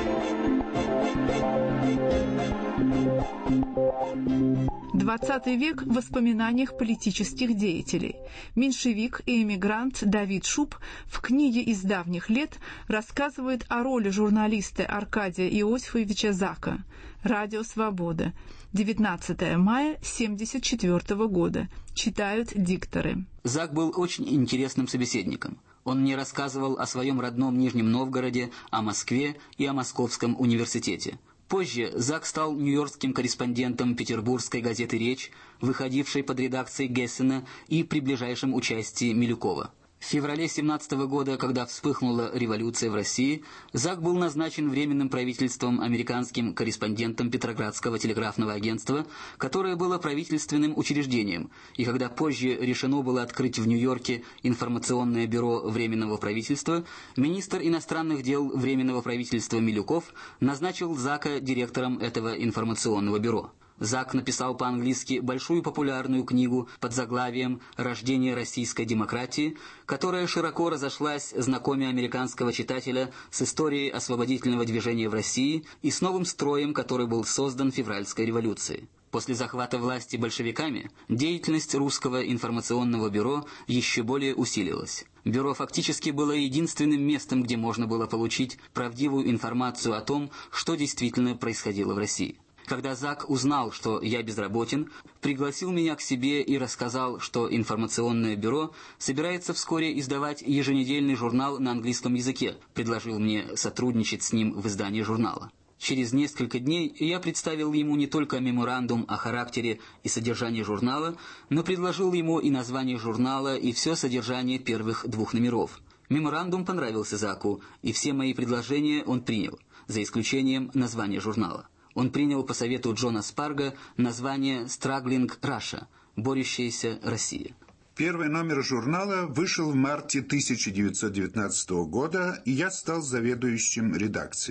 двадцатый век в воспоминаниях политических деятелей. Меньшевик и эмигрант Давид Шуб в книге «Из давних лет» рассказывает о роли журналиста Аркадия Иосифовича Зака. Радио «Свобода». девятнадцатое мая семьдесят четвёртого года. Читают дикторы. Зак был очень интересным собеседником. Он мне рассказывал о своем родном Нижнем Новгороде, о Москве и о Московском университете. Позже Зак стал нью-йоркским корреспондентом петербургской газеты «Речь», выходившей под редакцией Гессена и при ближайшем участии Милюкова. В феврале семнадцатого года, когда вспыхнула революция в России, Зак был назначен Временным правительством американским корреспондентом Петроградского телеграфного агентства, которое было правительственным учреждением, и когда позже решено было открыть в Нью-Йорке информационное бюро Временного правительства, министр иностранных дел Временного правительства Милюков назначил Зака директором этого информационного бюро. Зак написал по-английски большую популярную книгу под заглавием «Рождение российской демократии», которая широко разошлась, знакомя американского читателя с историей освободительного движения в России и с новым строем, который был создан февральской революцией. После захвата власти большевиками деятельность русского информационного бюро еще более усилилась. Бюро фактически было единственным местом, где можно было получить правдивую информацию о том, что действительно происходило в России. Когда Зак узнал, что я безработен, пригласил меня к себе и рассказал, что информационное бюро собирается вскоре издавать еженедельный журнал на английском языке, предложил мне сотрудничать с ним в издании журнала. Через несколько дней я представил ему не только меморандум о характере и содержании журнала, но предложил ему и название журнала, и все содержание первых двух номеров. Меморандум понравился Заку, и все мои предложения он принял, за исключением названия журнала. Он принял по совету Джона Спарга название «Struggling Russia» – «Борющаяся Россия». Первый номер журнала вышел в марте тысяча девятьсот девятнадцатого года, и я стал заведующим редакцией.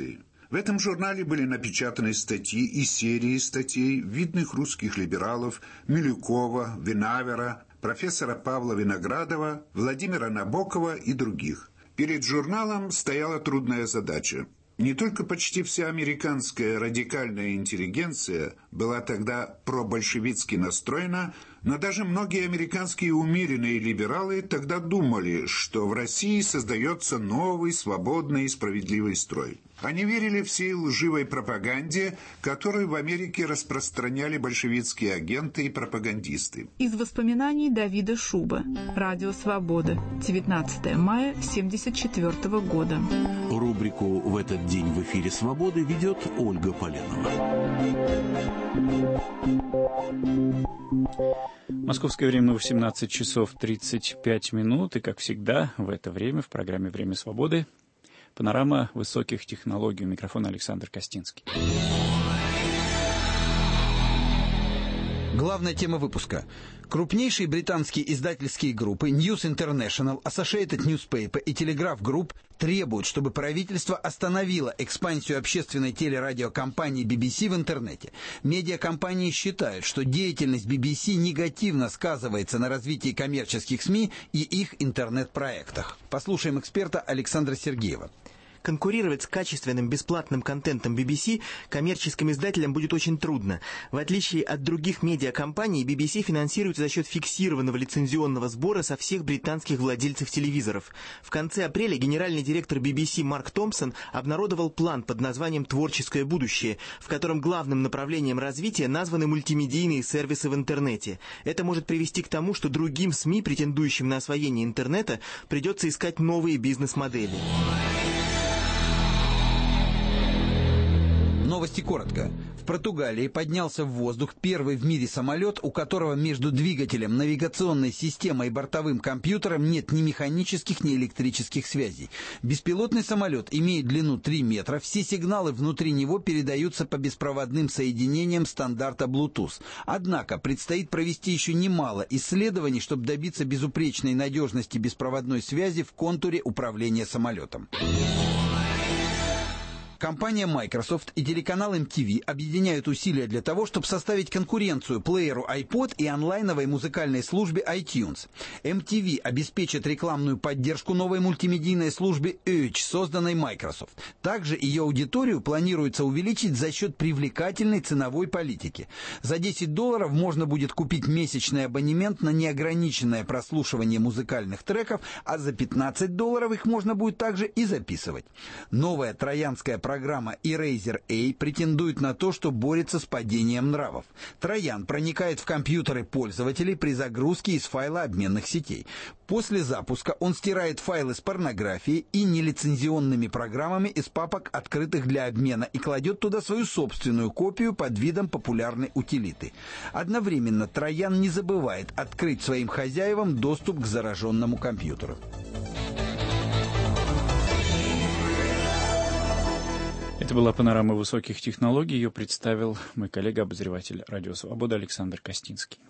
В этом журнале были напечатаны статьи и серии статей видных русских либералов Милюкова, Винавера, профессора Павла Виноградова, Владимира Набокова и других. Перед журналом стояла трудная задача. Не только почти вся американская радикальная интеллигенция была тогда пробольшевистски настроена, но даже многие американские умеренные либералы тогда думали, что в России создается новый, свободный и справедливый строй. Они верили всей лживой пропаганде, которую в Америке распространяли большевистские агенты и пропагандисты. Из воспоминаний Давида Шубы. Радио «Свобода». девятнадцатое мая семьдесят четвёртого года. Рубрику «В этот день в эфире «Свободы» ведет Ольга Поленова. Московское время восемнадцать часов тридцать пять минут. И, как всегда, в это время в программе «Время свободы» панорама высоких технологий. У микрофона Александр Костинский. Главная тема выпуска. Крупнейшие британские издательские группы News International, Associated Newspaper и Telegraph Group требуют, чтобы правительство остановило экспансию общественной телерадиокомпании би би си в интернете. Медиакомпании считают, что деятельность би би си негативно сказывается на развитии коммерческих СМИ и их интернет-проектах. Послушаем эксперта Александра Сергеева. Конкурировать с качественным бесплатным контентом би би си коммерческим издателям будет очень трудно. В отличие от других медиакомпаний, би би си финансируется за счет фиксированного лицензионного сбора со всех британских владельцев телевизоров. В конце апреля генеральный директор би би си Марк Томпсон обнародовал план под названием «Творческое будущее», в котором главным направлением развития названы мультимедийные сервисы в интернете. Это может привести к тому, что другим СМИ, претендующим на освоение интернета, придется искать новые бизнес-модели. Новости коротко. В Португалии поднялся в воздух первый в мире самолет, у которого между двигателем, навигационной системой и бортовым компьютером нет ни механических, ни электрических связей. Беспилотный самолет имеет длину три метра, все сигналы внутри него передаются по беспроводным соединениям стандарта Bluetooth. Однако предстоит провести еще немало исследований, чтобы добиться безупречной надежности беспроводной связи в контуре управления самолетом. Компания Microsoft и телеканал эм ти ви объединяют усилия для того, чтобы составить конкуренцию плееру iPod и онлайновой музыкальной службе iTunes. эм ти ви обеспечит рекламную поддержку новой мультимедийной службе Edge, созданной Microsoft. Также ее аудиторию планируется увеличить за счет привлекательной ценовой политики. За десять долларов можно будет купить месячный абонемент на неограниченное прослушивание музыкальных треков, а за пятнадцать долларов их можно будет также и записывать. Новая троянская программа Eraser A претендует на то, что борется с падением нравов. Троян проникает в компьютеры пользователей при загрузке из файла обменных сетей. После запуска он стирает файлы с порнографией и нелицензионными программами из папок, открытых для обмена, и кладет туда свою собственную копию под видом популярной утилиты. Одновременно Троян не забывает открыть своим хозяевам доступ к зараженному компьютеру. Это была панорама высоких технологий. Ее представил мой коллега-обозреватель «Радио Свобода» Александр Костинский.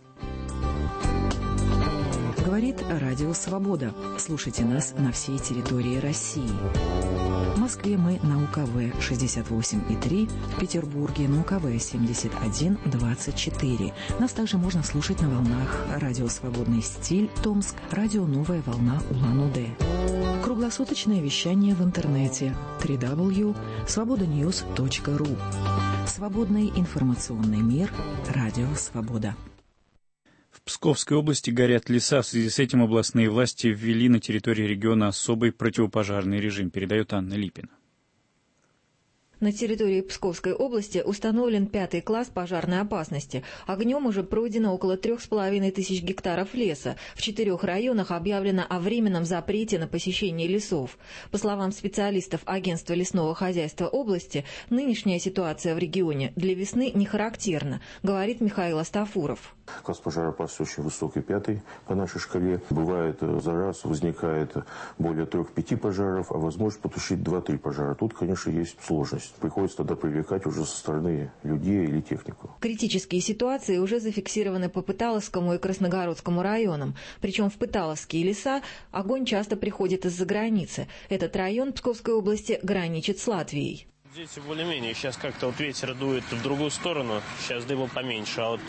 Говорит Радио Свобода. Слушайте нас на всей территории России. В Москве мы на УКВ шестьдесят восемь и три, в Петербурге на УКВ семьдесят один двадцать четыре. Нас также можно слушать на волнах Радио Свободный стиль, Томск, Радио Новая волна Улан-Удэ. Круглосуточное вещание в интернете дабл ю дабл ю дабл ю точка свобода ньюс точка ру. Свободный информационный мир. Радио Свобода. В Псковской области горят леса. В связи с этим областные власти ввели на территории региона особый противопожарный режим, передает Анна Липина. На территории Псковской области установлен пятый класс пожарной опасности. Огнем уже пройдено около трех с половиной тысяч гектаров леса. В четырех районах объявлено о временном запрете на посещение лесов. По словам специалистов Агентства лесного хозяйства области, нынешняя ситуация в регионе для весны не характерна, говорит Михаил Астафуров. Класс пожароопасности очень высокий, пятый по нашей шкале. Бывает за раз возникает более трех-пяти пожаров, а возможность потушить два-три пожара. Тут, конечно, есть сложность. Приходится тогда привлекать уже со стороны людей или технику. Критические ситуации уже зафиксированы по Пыталовскому и Красногородскому районам. Причем в Пыталовские леса огонь часто приходит из-за границы. Этот район Псковской области граничит с Латвией. Здесь более-менее. Сейчас как-то вот ветер дует в другую сторону. Сейчас дыма поменьше. А вот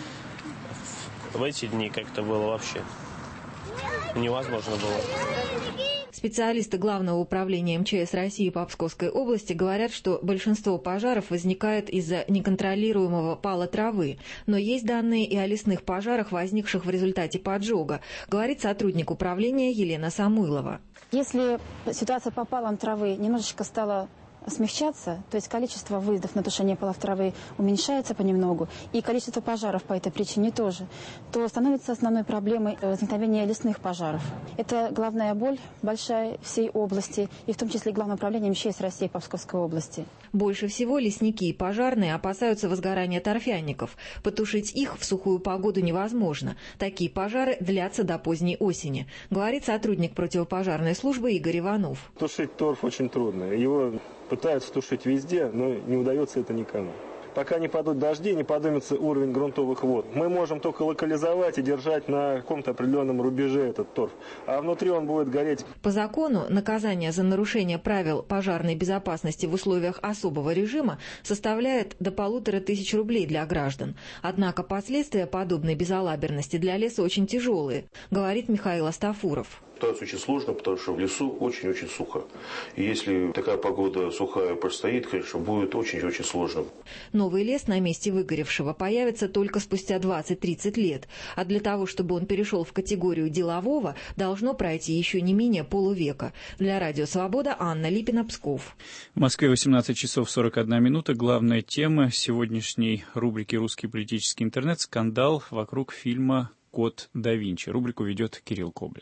в эти дни как-то было вообще невозможно было. Специалисты Главного управления эм че эс России по Псковской области говорят, что большинство пожаров возникает из-за неконтролируемого пала травы. Но есть данные и о лесных пожарах, возникших в результате поджога, говорит сотрудник управления Елена Самойлова. Если ситуация по палам травы немножечко стала смягчаться, то есть количество выездов на тушение палов травы уменьшается понемногу, и количество пожаров по этой причине тоже, то становится основной проблемой возникновения лесных пожаров. Это главная боль большая всей области, и в том числе Главное управление эм че эс России по Псковской области. Больше всего лесники и пожарные опасаются возгорания торфяников. Потушить их в сухую погоду невозможно. Такие пожары длятся до поздней осени, говорит сотрудник противопожарной службы Игорь Иванов. Тушить торф очень трудно. Его пытаются тушить везде, но не удается это никому. Пока не падут дожди, не поднимется уровень грунтовых вод. Мы можем только локализовать и держать на каком-то определенном рубеже этот торф, а внутри он будет гореть. По закону наказание за нарушение правил пожарной безопасности в условиях особого режима составляет до полутора тысяч рублей для граждан. Однако последствия подобной безалаберности для леса очень тяжелые, говорит Михаил Астафуров. Ситуация очень сложная, потому что в лесу очень-очень сухо. И если такая погода сухая простоит, конечно, будет очень-очень сложно. Новый лес на месте выгоревшего появится только спустя двадцать-тридцать лет. А для того, чтобы он перешел в категорию делового, должно пройти еще не менее полувека. Для Радио Свобода Анна Липина, Псков. В Москве восемнадцать часов сорок одна минута. Главная тема сегодняшней рубрики «Русский политический интернет» — скандал вокруг фильма «Код да Винчи». Рубрику ведет Кирилл Коблин.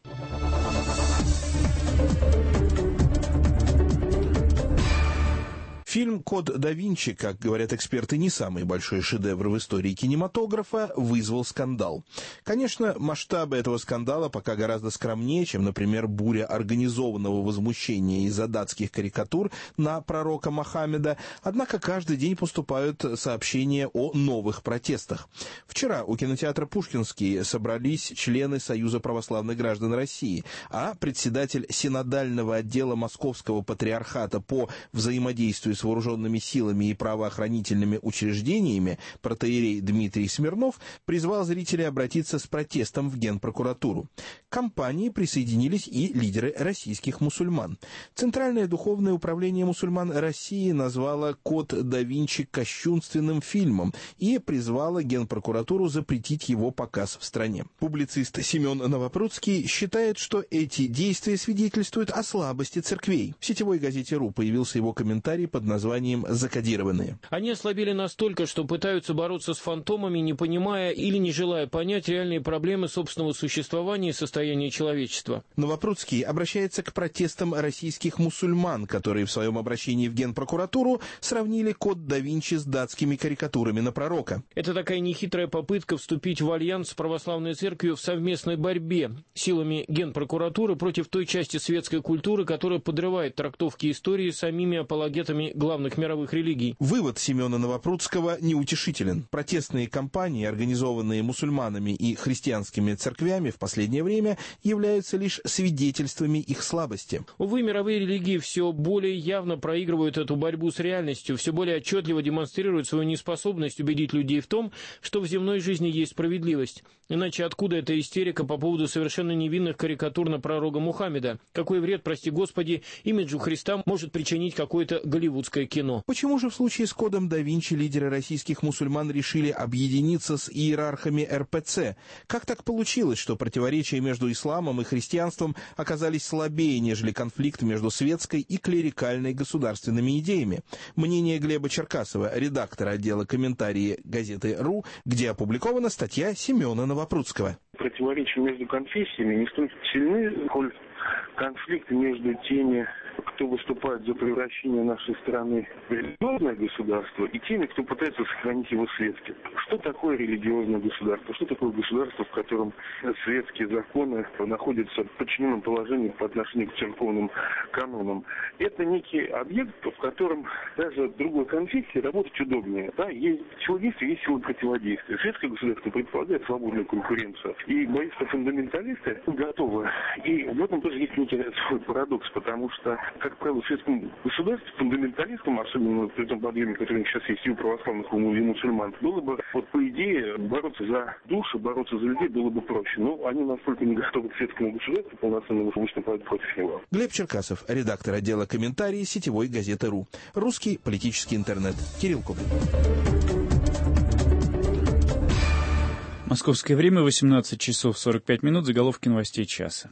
Фильм «Код да Винчи», как говорят эксперты, не самый большой шедевр в истории кинематографа, вызвал скандал. Конечно, масштабы этого скандала пока гораздо скромнее, чем, например, буря организованного возмущения из-за датских карикатур на пророка Мохаммеда, однако каждый день поступают сообщения о новых протестах. Вчера у кинотеатра «Пушкинский» собрались члены Союза православных граждан России, а председатель синодального отдела Московского патриархата по взаимодействию с вооруженными силами и правоохранительными учреждениями протоиерей Дмитрий Смирнов призвал зрителей обратиться с протестом в Генпрокуратуру. К кампании присоединились и лидеры российских мусульман. Центральное духовное управление мусульман России назвало «Код да Винчи» кощунственным фильмом и призвало Генпрокуратуру запретить его показ в стране. Публицист Семен Новопрудский считает, что эти действия свидетельствуют о слабости церквей. В сетевой газете «Ру» появился его комментарий под названием «Закодированные». Они ослабели настолько, что пытаются бороться с фантомами, не понимая или не желая понять реальные проблемы собственного существования и состояния человечества. Новопрудский обращается к протестам российских мусульман, которые в своем обращении в Генпрокуратуру сравнили «Код да Винчи» с датскими карикатурами на пророка. Это такая нехитрая попытка вступить в альянс с православной церковью в совместной борьбе силами Генпрокуратуры против той части светской культуры, которая подрывает трактовки истории самими апологетами главных мировых религий. Вывод Семена Новопрудского неутешителен. Протестные кампании, организованные мусульманами и христианскими церквями в последнее время, являются лишь свидетельствами их слабости. Увы, мировые религии все более явно проигрывают эту борьбу с реальностью, все более отчетливо демонстрируют свою неспособность убедить людей в том, что в земной жизни есть справедливость. Иначе откуда эта истерика по поводу совершенно невинных карикатур на пророка Мухаммеда? Какой вред, прости господи, имиджу Христа может причинить какое-то голливудское кино? Почему же в случае с «Кодом да Винчи» лидеры российских мусульман решили объединиться с иерархами эр пэ цэ? Как так получилось, что противоречия между исламом и христианством оказались слабее, нежели конфликт между светской и клерикальной государственными идеями? Мнение Глеба Черкасова, редактора отдела комментарии газеты «Ру», где опубликована статья Семена Новопрудского. Противоречия между конфессиями не столь сильны, сколь конфликты между теми, кто выступает за превращение нашей страны в религиозное государство, и теми, кто пытается сохранить его светским. Что такое религиозное государство? Что такое государство, в котором светские законы находятся в подчиненном положении по отношению к церковным канонам? Это некий объект, в котором даже другой конфессии работать удобнее. Да? Есть сила действия, есть сила противодействия. Светское государство предполагает свободную конкуренцию. И боится фундаменталисты готовы. И в этом тоже есть некий свой парадокс, потому что как правило, в светском государстве, фундаменталистам, особенно при том подъеме, который сейчас есть и у православных, и у мусульман, было бы, вот по идее, бороться за души, бороться за людей было бы проще. Но они настолько не готовы к светскому государству, полноценно выступают против него. Глеб Черкасов, редактор отдела комментарии сетевой газеты РУ. Русский политический интернет. Кирилл Кубин. Московское время восемнадцать часов сорок пять минут. Заголовки новостей часа.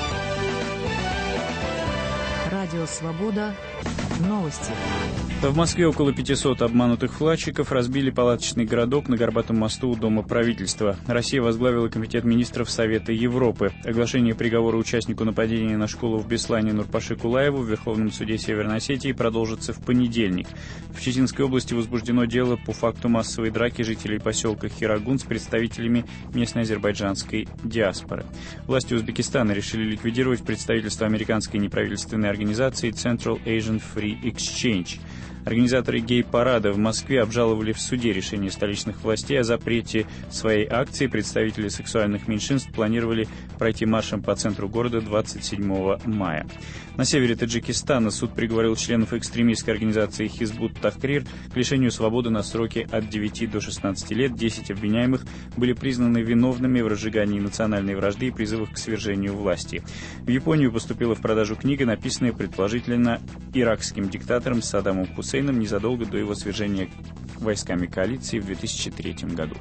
Радио «Свобода». Новости. В Москве около пятисот обманутых вкладчиков разбили палаточный городок на Горбатом мосту у Дома правительства. Россия возглавила Комитет министров Совета Европы. Оглашение приговора участнику нападения на школу в Беслане Нурпаше Кулаеву в Верховном суде Северной Осетии продолжится в понедельник. В Читинской области возбуждено дело по факту массовой драки жителей поселка Хирагун с представителями местной азербайджанской диаспоры. Власти Узбекистана решили ликвидировать представительство американской неправительственной организации Central Asian Free Exchange. Организаторы гей-парада в Москве обжаловали в суде решение столичных властей о запрете своей акции. Представители сексуальных меньшинств планировали пройти маршем по центру города двадцать седьмого мая. На севере Таджикистана суд приговорил членов экстремистской организации Хизбут Тахрир к лишению свободы на сроки от девяти до шестнадцати лет. Десять обвиняемых были признаны виновными в разжигании национальной вражды и призывах к свержению власти. В Японию поступила в продажу книга, написанная предположительно иракским диктатором Саддамом Хусейном незадолго до его свержения войсками коалиции в две тысячи третьем году.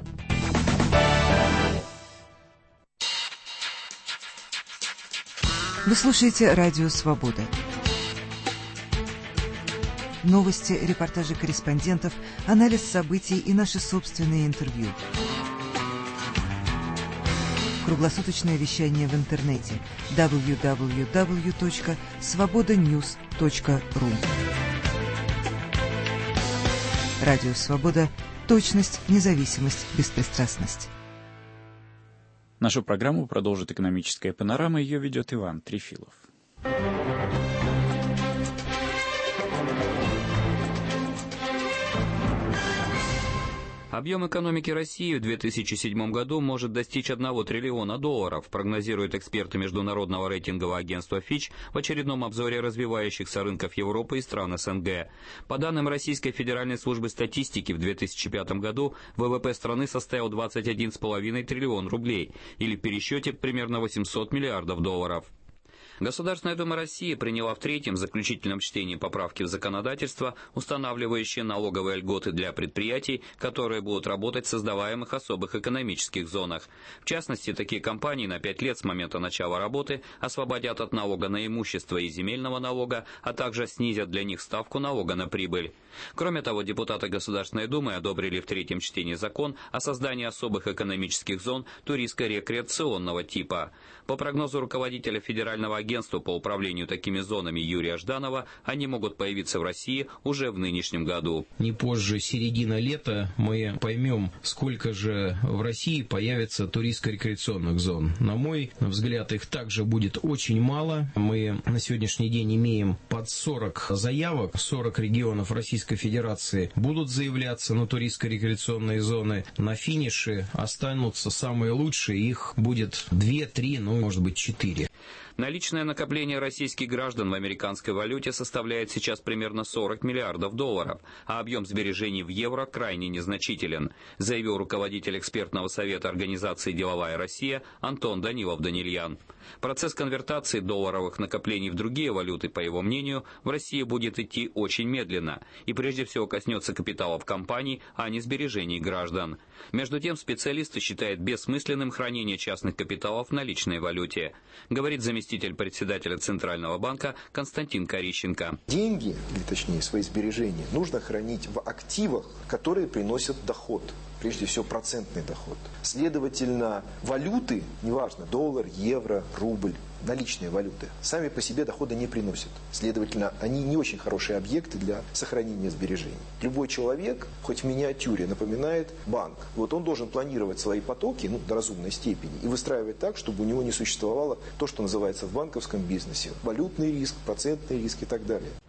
Вы слушаете «Радио Свобода». Новости, репортажи корреспондентов, анализ событий и наши собственные интервью. Круглосуточное вещание в интернете дабл ю дабл ю дабл ю точка свобода ньюс точка ру. Радио «Свобода». Точность, независимость, беспристрастность. Нашу программу продолжит экономическая панорама. Ее ведет Иван Трефилов. Объем экономики России в две тысячи седьмом году может достичь одного триллиона долларов, прогнозируют эксперты международного рейтингового агентства Fitch в очередном обзоре развивающихся рынков Европы и стран СНГ. По данным Российской федеральной службы статистики, в две тысячи пятом году ВВП страны составил двадцать один целых пять десятых триллиона рублей, или в пересчете примерно восемьсот миллиардов долларов. Государственная Дума России приняла в третьем заключительном чтении поправки в законодательство, устанавливающие налоговые льготы для предприятий, которые будут работать в создаваемых особых экономических зонах. В частности, такие компании на пять лет с момента начала работы освободят от налога на имущество и земельного налога, а также снизят для них ставку налога на прибыль. Кроме того, депутаты Государственной Думы одобрили в третьем чтении закон о создании особых экономических зон туристско-рекреационного типа. По прогнозу руководителя Федерального агентства по управлению такими зонами Юрия Жданова, они могут появиться в России уже в нынешнем году. Не позже середины лета мы поймем, сколько же в России появится туристско-рекреационных зон. На мой взгляд, их также будет очень мало. Мы на сегодняшний день имеем под сорок заявок, сорок регионов Российской Федерации будут заявляться на туристско-рекреационные зоны. На финише останутся самые лучшие, их будет две-три, ну, может быть, четыре. Наличное накопление российских граждан в американской валюте составляет сейчас примерно сорок миллиардов долларов, а объем сбережений в евро крайне незначителен, заявил руководитель экспертного совета организации «Деловая Россия» Антон Данилов-Данильян. Процесс конвертации долларовых накоплений в другие валюты, по его мнению, в России будет идти очень медленно и прежде всего коснется капиталов компаний, а не сбережений граждан. Между тем, специалисты считают бессмысленным хранение частных капиталов в наличной валюте, говорит заместитель председателя Центрального банка Константин Корищенко. Деньги, или точнее свои сбережения, нужно хранить в активах, которые приносят доход. Прежде всего, процентный доход. Следовательно, валюты, неважно, доллар, евро, рубль, наличные валюты, сами по себе дохода не приносят. Следовательно, они не очень хорошие объекты для сохранения сбережений. Любой человек, хоть в миниатюре, напоминает банк. Вот он должен планировать свои потоки, ну, до разумной степени, и выстраивать так, чтобы у него не существовало то, что называется в банковском бизнесе валютный риск, процентный риск и так далее.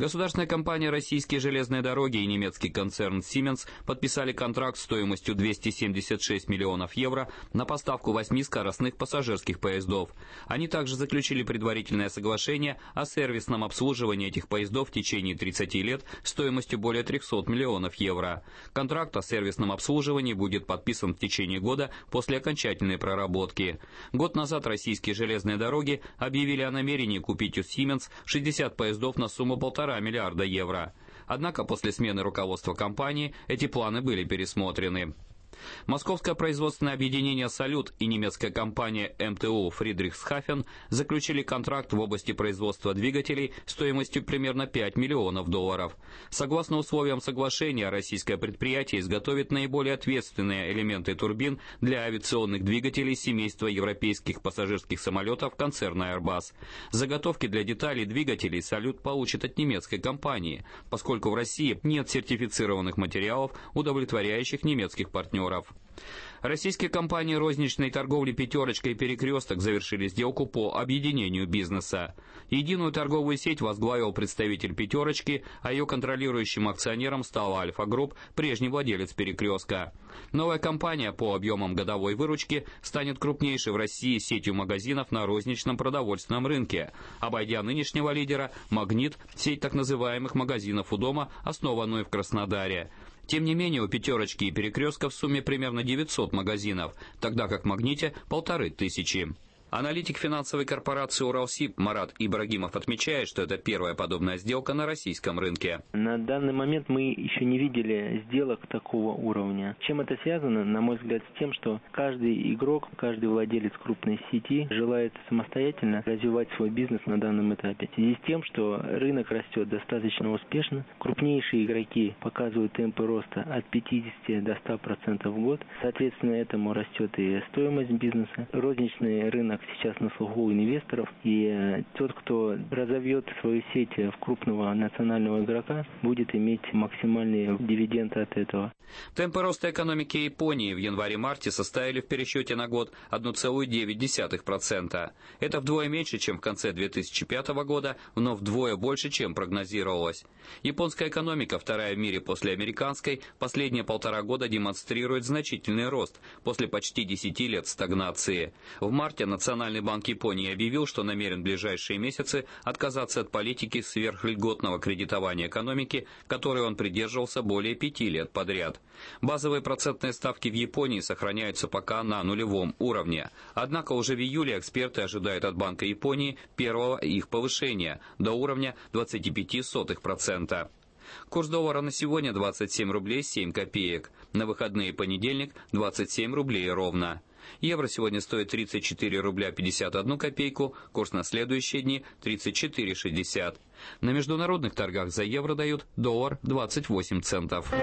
Государственная компания «Российские железные дороги» и немецкий концерн Siemens подписали контракт стоимостью двести семьдесят шесть миллионов евро на поставку восьми скоростных пассажирских поездов. Они также заключили предварительное соглашение о сервисном обслуживании этих поездов в течение тридцати лет стоимостью более трехсот миллионов евро. Контракт о сервисном обслуживании будет подписан в течение года после окончательной проработки. Год назад «Российские железные дороги» объявили о намерении купить у Siemens шестьдесят поездов на сумму полтора миллиарда евро. Однако после смены руководства компании эти планы были пересмотрены. Московское производственное объединение «Салют» и немецкая компания эм тэ у «Фридрихсхафен» заключили контракт в области производства двигателей стоимостью примерно пять миллионов долларов. Согласно условиям соглашения, российское предприятие изготовит наиболее ответственные элементы турбин для авиационных двигателей семейства европейских пассажирских самолетов концерна Airbus. Заготовки для деталей двигателей «Салют» получит от немецкой компании, поскольку в России нет сертифицированных материалов, удовлетворяющих немецких партнеров. Российские компании розничной торговли «Пятерочка» и «Перекресток» завершили сделку по объединению бизнеса. Единую торговую сеть возглавил представитель «Пятерочки», а ее контролирующим акционером стал Альфа-Групп, прежний владелец «Перекрестка». Новая компания по объемам годовой выручки станет крупнейшей в России сетью магазинов на розничном продовольственном рынке, обойдя нынешнего лидера «Магнит», сеть так называемых магазинов у дома, основанную в Краснодаре. Тем не менее, у «Пятерочки» и «Перекрестка» в сумме примерно девятьсот магазинов, тогда как в «Магните» полторы тысячи. Аналитик финансовой корпорации «Уралсиб» Марат Ибрагимов отмечает, что это первая подобная сделка на российском рынке. На данный момент мы еще не видели сделок такого уровня. Чем это связано, на мой взгляд, с тем, что каждый игрок, каждый владелец крупной сети желает самостоятельно развивать свой бизнес на данном этапе. В связи с тем, что рынок растет достаточно успешно, крупнейшие игроки показывают темпы роста от пятидесяти до ста процентов в год. Соответственно, этому растет и стоимость бизнеса. Розничный рынок сейчас на слуху инвесторов, и э, тот, кто разовьет свою сеть в крупного национального игрока, будет иметь максимальные дивиденды от этого. Темпы роста экономики Японии в январе-марте составили в пересчете на год одна целая девять десятых процента. Это вдвое меньше, чем в конце две тысячи пятого года, но вдвое больше, чем прогнозировалось. Японская экономика, вторая в мире после американской, последние полтора года демонстрирует значительный рост после почти десяти лет стагнации. В марте национальный Национальный банк Японии объявил, что намерен в ближайшие месяцы отказаться от политики сверхльготного кредитования экономики, которой он придерживался более пяти лет подряд. Базовые процентные ставки в Японии сохраняются пока на нулевом уровне. Однако уже в июле эксперты ожидают от Банка Японии первого их повышения до уровня двадцать пять сотых процента. Курс доллара на сегодня двадцать семь рублей семь копеек. На выходные понедельник двадцать семь рублей ровно. Евро сегодня стоит тридцать четыре рубля пятьдесят одну копейку, курс на следующие дни тридцать четыре шестьдесят. На международных торгах за евро дают доллар двадцать восемь центов.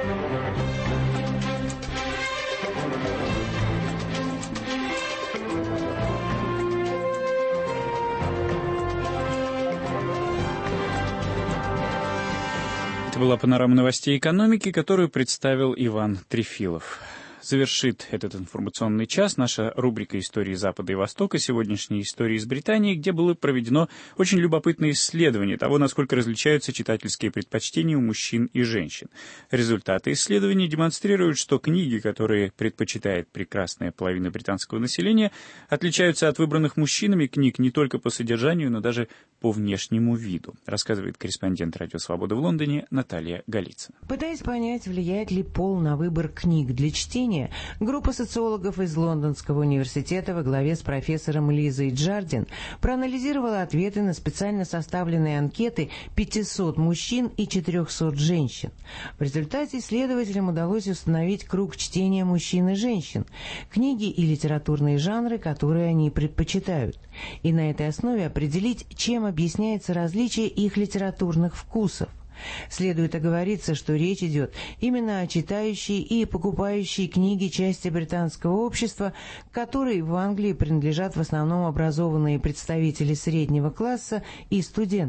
Это была панорама новостей экономики, которую представил Иван Трефилов. Завершит этот информационный час наша рубрика «Истории Запада и Востока», сегодняшней истории из Британии, где было проведено очень любопытное исследование того, насколько различаются читательские предпочтения у мужчин и женщин. Результаты исследования демонстрируют, что книги, которые предпочитает прекрасная половина британского населения, отличаются от выбранных мужчинами книг не только по содержанию, но даже по внешнему виду, рассказывает корреспондент «Радио Свобода» в Лондоне Наталья Голицына. Пытаясь понять, влияет ли пол на выбор книг для чтения, группа социологов из Лондонского университета во главе с профессором Лизой Джардин проанализировала ответы на специально составленные анкеты пятисот мужчин и четырехсот женщин. В результате исследователям удалось установить круг чтения мужчин и женщин, книги и литературные жанры, которые они предпочитают, и на этой основе определить, чем объясняется различие их литературных вкусов. Следует оговориться, что речь идет именно о читающей и покупающей книги части британского общества, которой в Англии принадлежат в основном образованные представители среднего класса и студенты.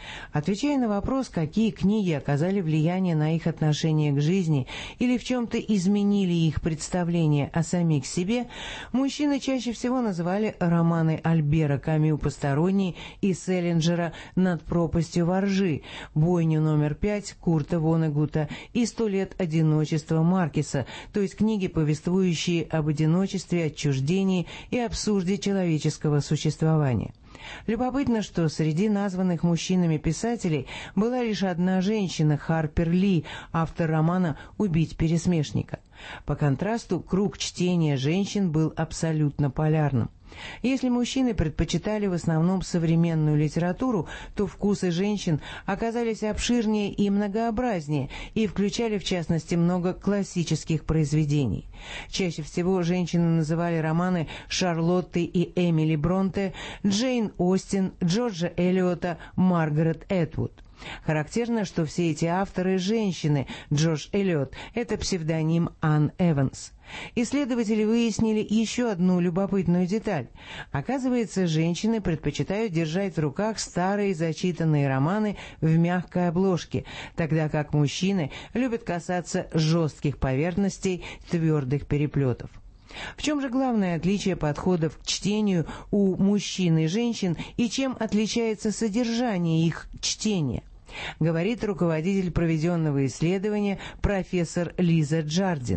Отвечая на вопрос, какие книги оказали влияние на их отношение к жизни или в чем-то изменили их представление о самих себе, мужчины чаще всего называли романы Альбера Камю «Посторонний» и Селлинджера «Над пропастью во ржи», «Бойню номер пять» Курта Воннегута и «Сто лет одиночества» Маркеса, то есть книги, повествующие об одиночестве, отчуждении и абсурде человеческого существования. Любопытно, что среди названных мужчинами писателей была лишь одна женщина, Харпер Ли, автор романа «Убить пересмешника». По контрасту, круг чтения женщин был абсолютно полярным. Если мужчины предпочитали в основном современную литературу, то вкусы женщин оказались обширнее и многообразнее и включали, в частности, много классических произведений. Чаще всего женщины называли романы Шарлотты и Эмили Бронте, Джейн Остин, Джорджа Элиота, Маргарет Этвуд. Характерно, что все эти авторы – женщины. Джордж Элиот – это псевдоним Анн Эванс. Исследователи выяснили еще одну любопытную деталь. Оказывается, женщины предпочитают держать в руках старые зачитанные романы в мягкой обложке, тогда как мужчины любят касаться жестких поверхностей, твердых переплетов. В чем же главное отличие подходов к чтению у мужчин и женщин и чем отличается содержание их чтения? Говорит руководитель проведенного исследования профессор Лиза Джардин.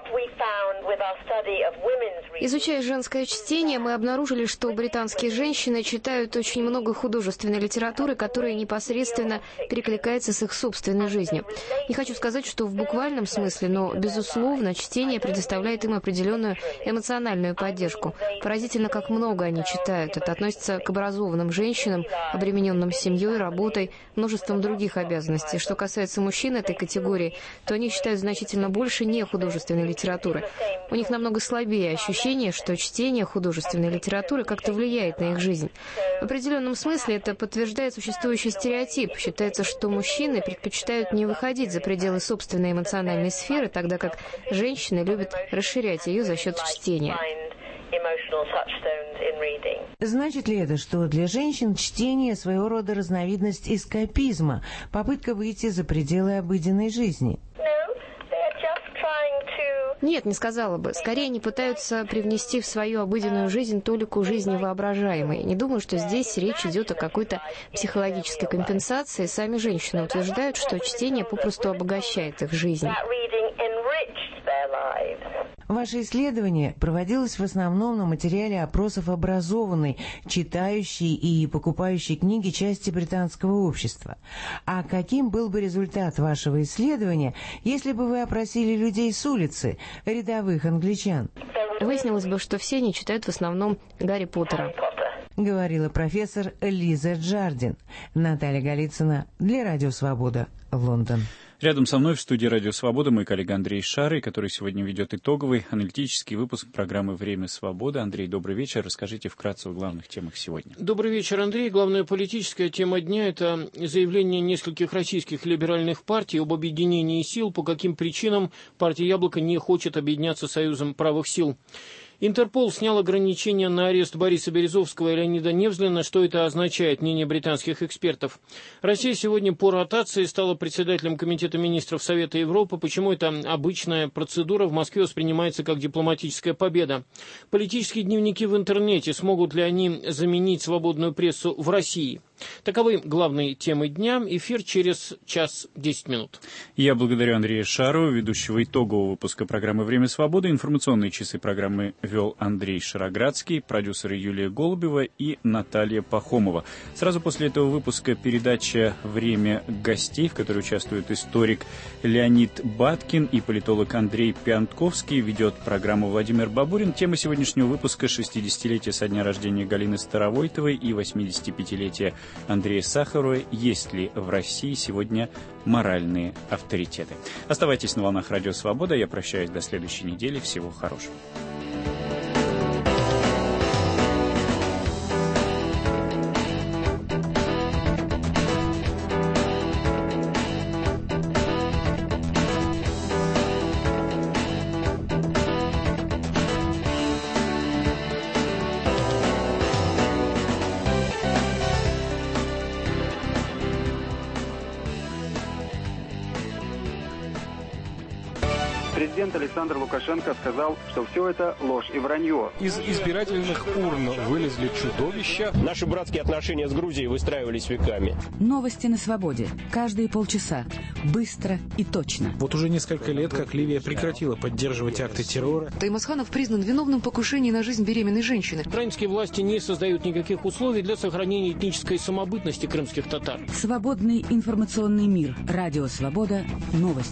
Изучая женское чтение, мы обнаружили, что британские женщины читают очень много художественной литературы, которая непосредственно перекликается с их собственной жизнью. Не хочу сказать, что в буквальном смысле, но, безусловно, чтение предоставляет им определенную эмоциональную поддержку. Поразительно, как много они читают. Это относится к образованным женщинам, обремененным семьей, работой, множеством других обязанностей. Что касается мужчин этой категории, то они читают значительно больше нехудожественной литературы. У них намного слабее ощущение, что чтение художественной литературы как-то влияет на их жизнь. В определенном смысле это подтверждает существующий стереотип. Считается, что мужчины предпочитают не выходить за пределы собственной эмоциональной сферы, тогда как женщины любят расширять ее за счет чтения. Значит ли это, что для женщин чтение своего рода разновидность эскапизма, попытка выйти за пределы обыденной жизни? Нет, не сказала бы. Скорее, они пытаются привнести в свою обыденную жизнь толику жизни воображаемой. Не думаю, что здесь речь идет о какой-то психологической компенсации. Сами женщины утверждают, что чтение попросту обогащает их жизнь. Ваше исследование проводилось в основном на материале опросов образованной, читающей и покупающей книги части британского общества. А каким был бы результат вашего исследования, если бы вы опросили людей с улицы, рядовых англичан? Выяснилось бы, что все они читают в основном Гарри Поттера. Говорила профессор Лиза Джардин. Наталья Голицына для Радио Свобода, Лондон. Рядом со мной в студии «Радио Свобода» мой коллега Андрей Шарый, который сегодня ведет итоговый аналитический выпуск программы «Время свободы». Андрей, добрый вечер. Расскажите вкратце о главных темах сегодня. Добрый вечер, Андрей. Главная политическая тема дня – это заявление нескольких российских либеральных партий об объединении сил, по каким причинам партия «Яблоко» не хочет объединяться с Союзом правых сил. Интерпол снял ограничения на арест Бориса Березовского и Леонида Невзлина. Что это означает, мнение британских экспертов? Россия сегодня по ротации стала председателем Комитета министров Совета Европы. Почему это обычная процедура в Москве воспринимается как дипломатическая победа? Политические дневники в интернете. Смогут ли они заменить свободную прессу в России? Таковы главные темы дня. Эфир через час десять минут. Я благодарю Андрея Шарова, ведущего итогового выпуска программы «Время свободы». Информационные часы программы вел Андрей Шароградский, продюсеры Юлия Голубева и Наталья Пахомова. Сразу после этого выпуска передача «Время гостей», в которой участвует историк Леонид Баткин и политолог Андрей Пиантковский. Ведет программу Владимир Бабурин. Тема сегодняшнего выпуска – шестидесятилетие со дня рождения Галины Старовойтовой и восьмидесятипятилетие Андрея Сахарова. Есть ли в России сегодня моральные авторитеты? Оставайтесь на волнах Радио Свобода. Я прощаюсь до следующей недели. Всего хорошего. Президент Александр Лукашенко сказал, что все это ложь и вранье. Из избирательных урн вылезли чудовища. Наши братские отношения с Грузией выстраивались веками. Новости на свободе. Каждые полчаса. Быстро и точно. Вот уже несколько лет, как Ливия прекратила поддерживать акты террора. Таймасханов признан виновным в покушении на жизнь беременной женщины. Украинские власти не создают никаких условий для сохранения этнической самобытности крымских татар. Свободный информационный мир. Радио «Свобода». Новости.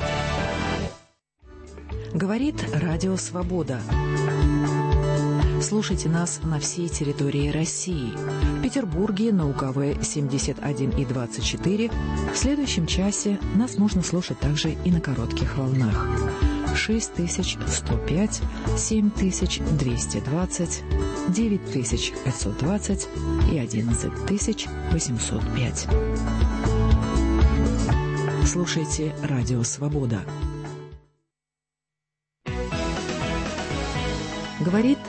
Говорит Радио «Свобода». Слушайте нас на всей территории России. В Петербурге на УКВ семьдесят один и двадцать четыре. В следующем часе нас можно слушать также и на коротких волнах. шесть тысяч сто пять, семь тысяч двести двадцать, девять тысяч пятьсот двадцать и одиннадцать тысяч восемьсот пять. Слушайте Радио «Свобода». Говорит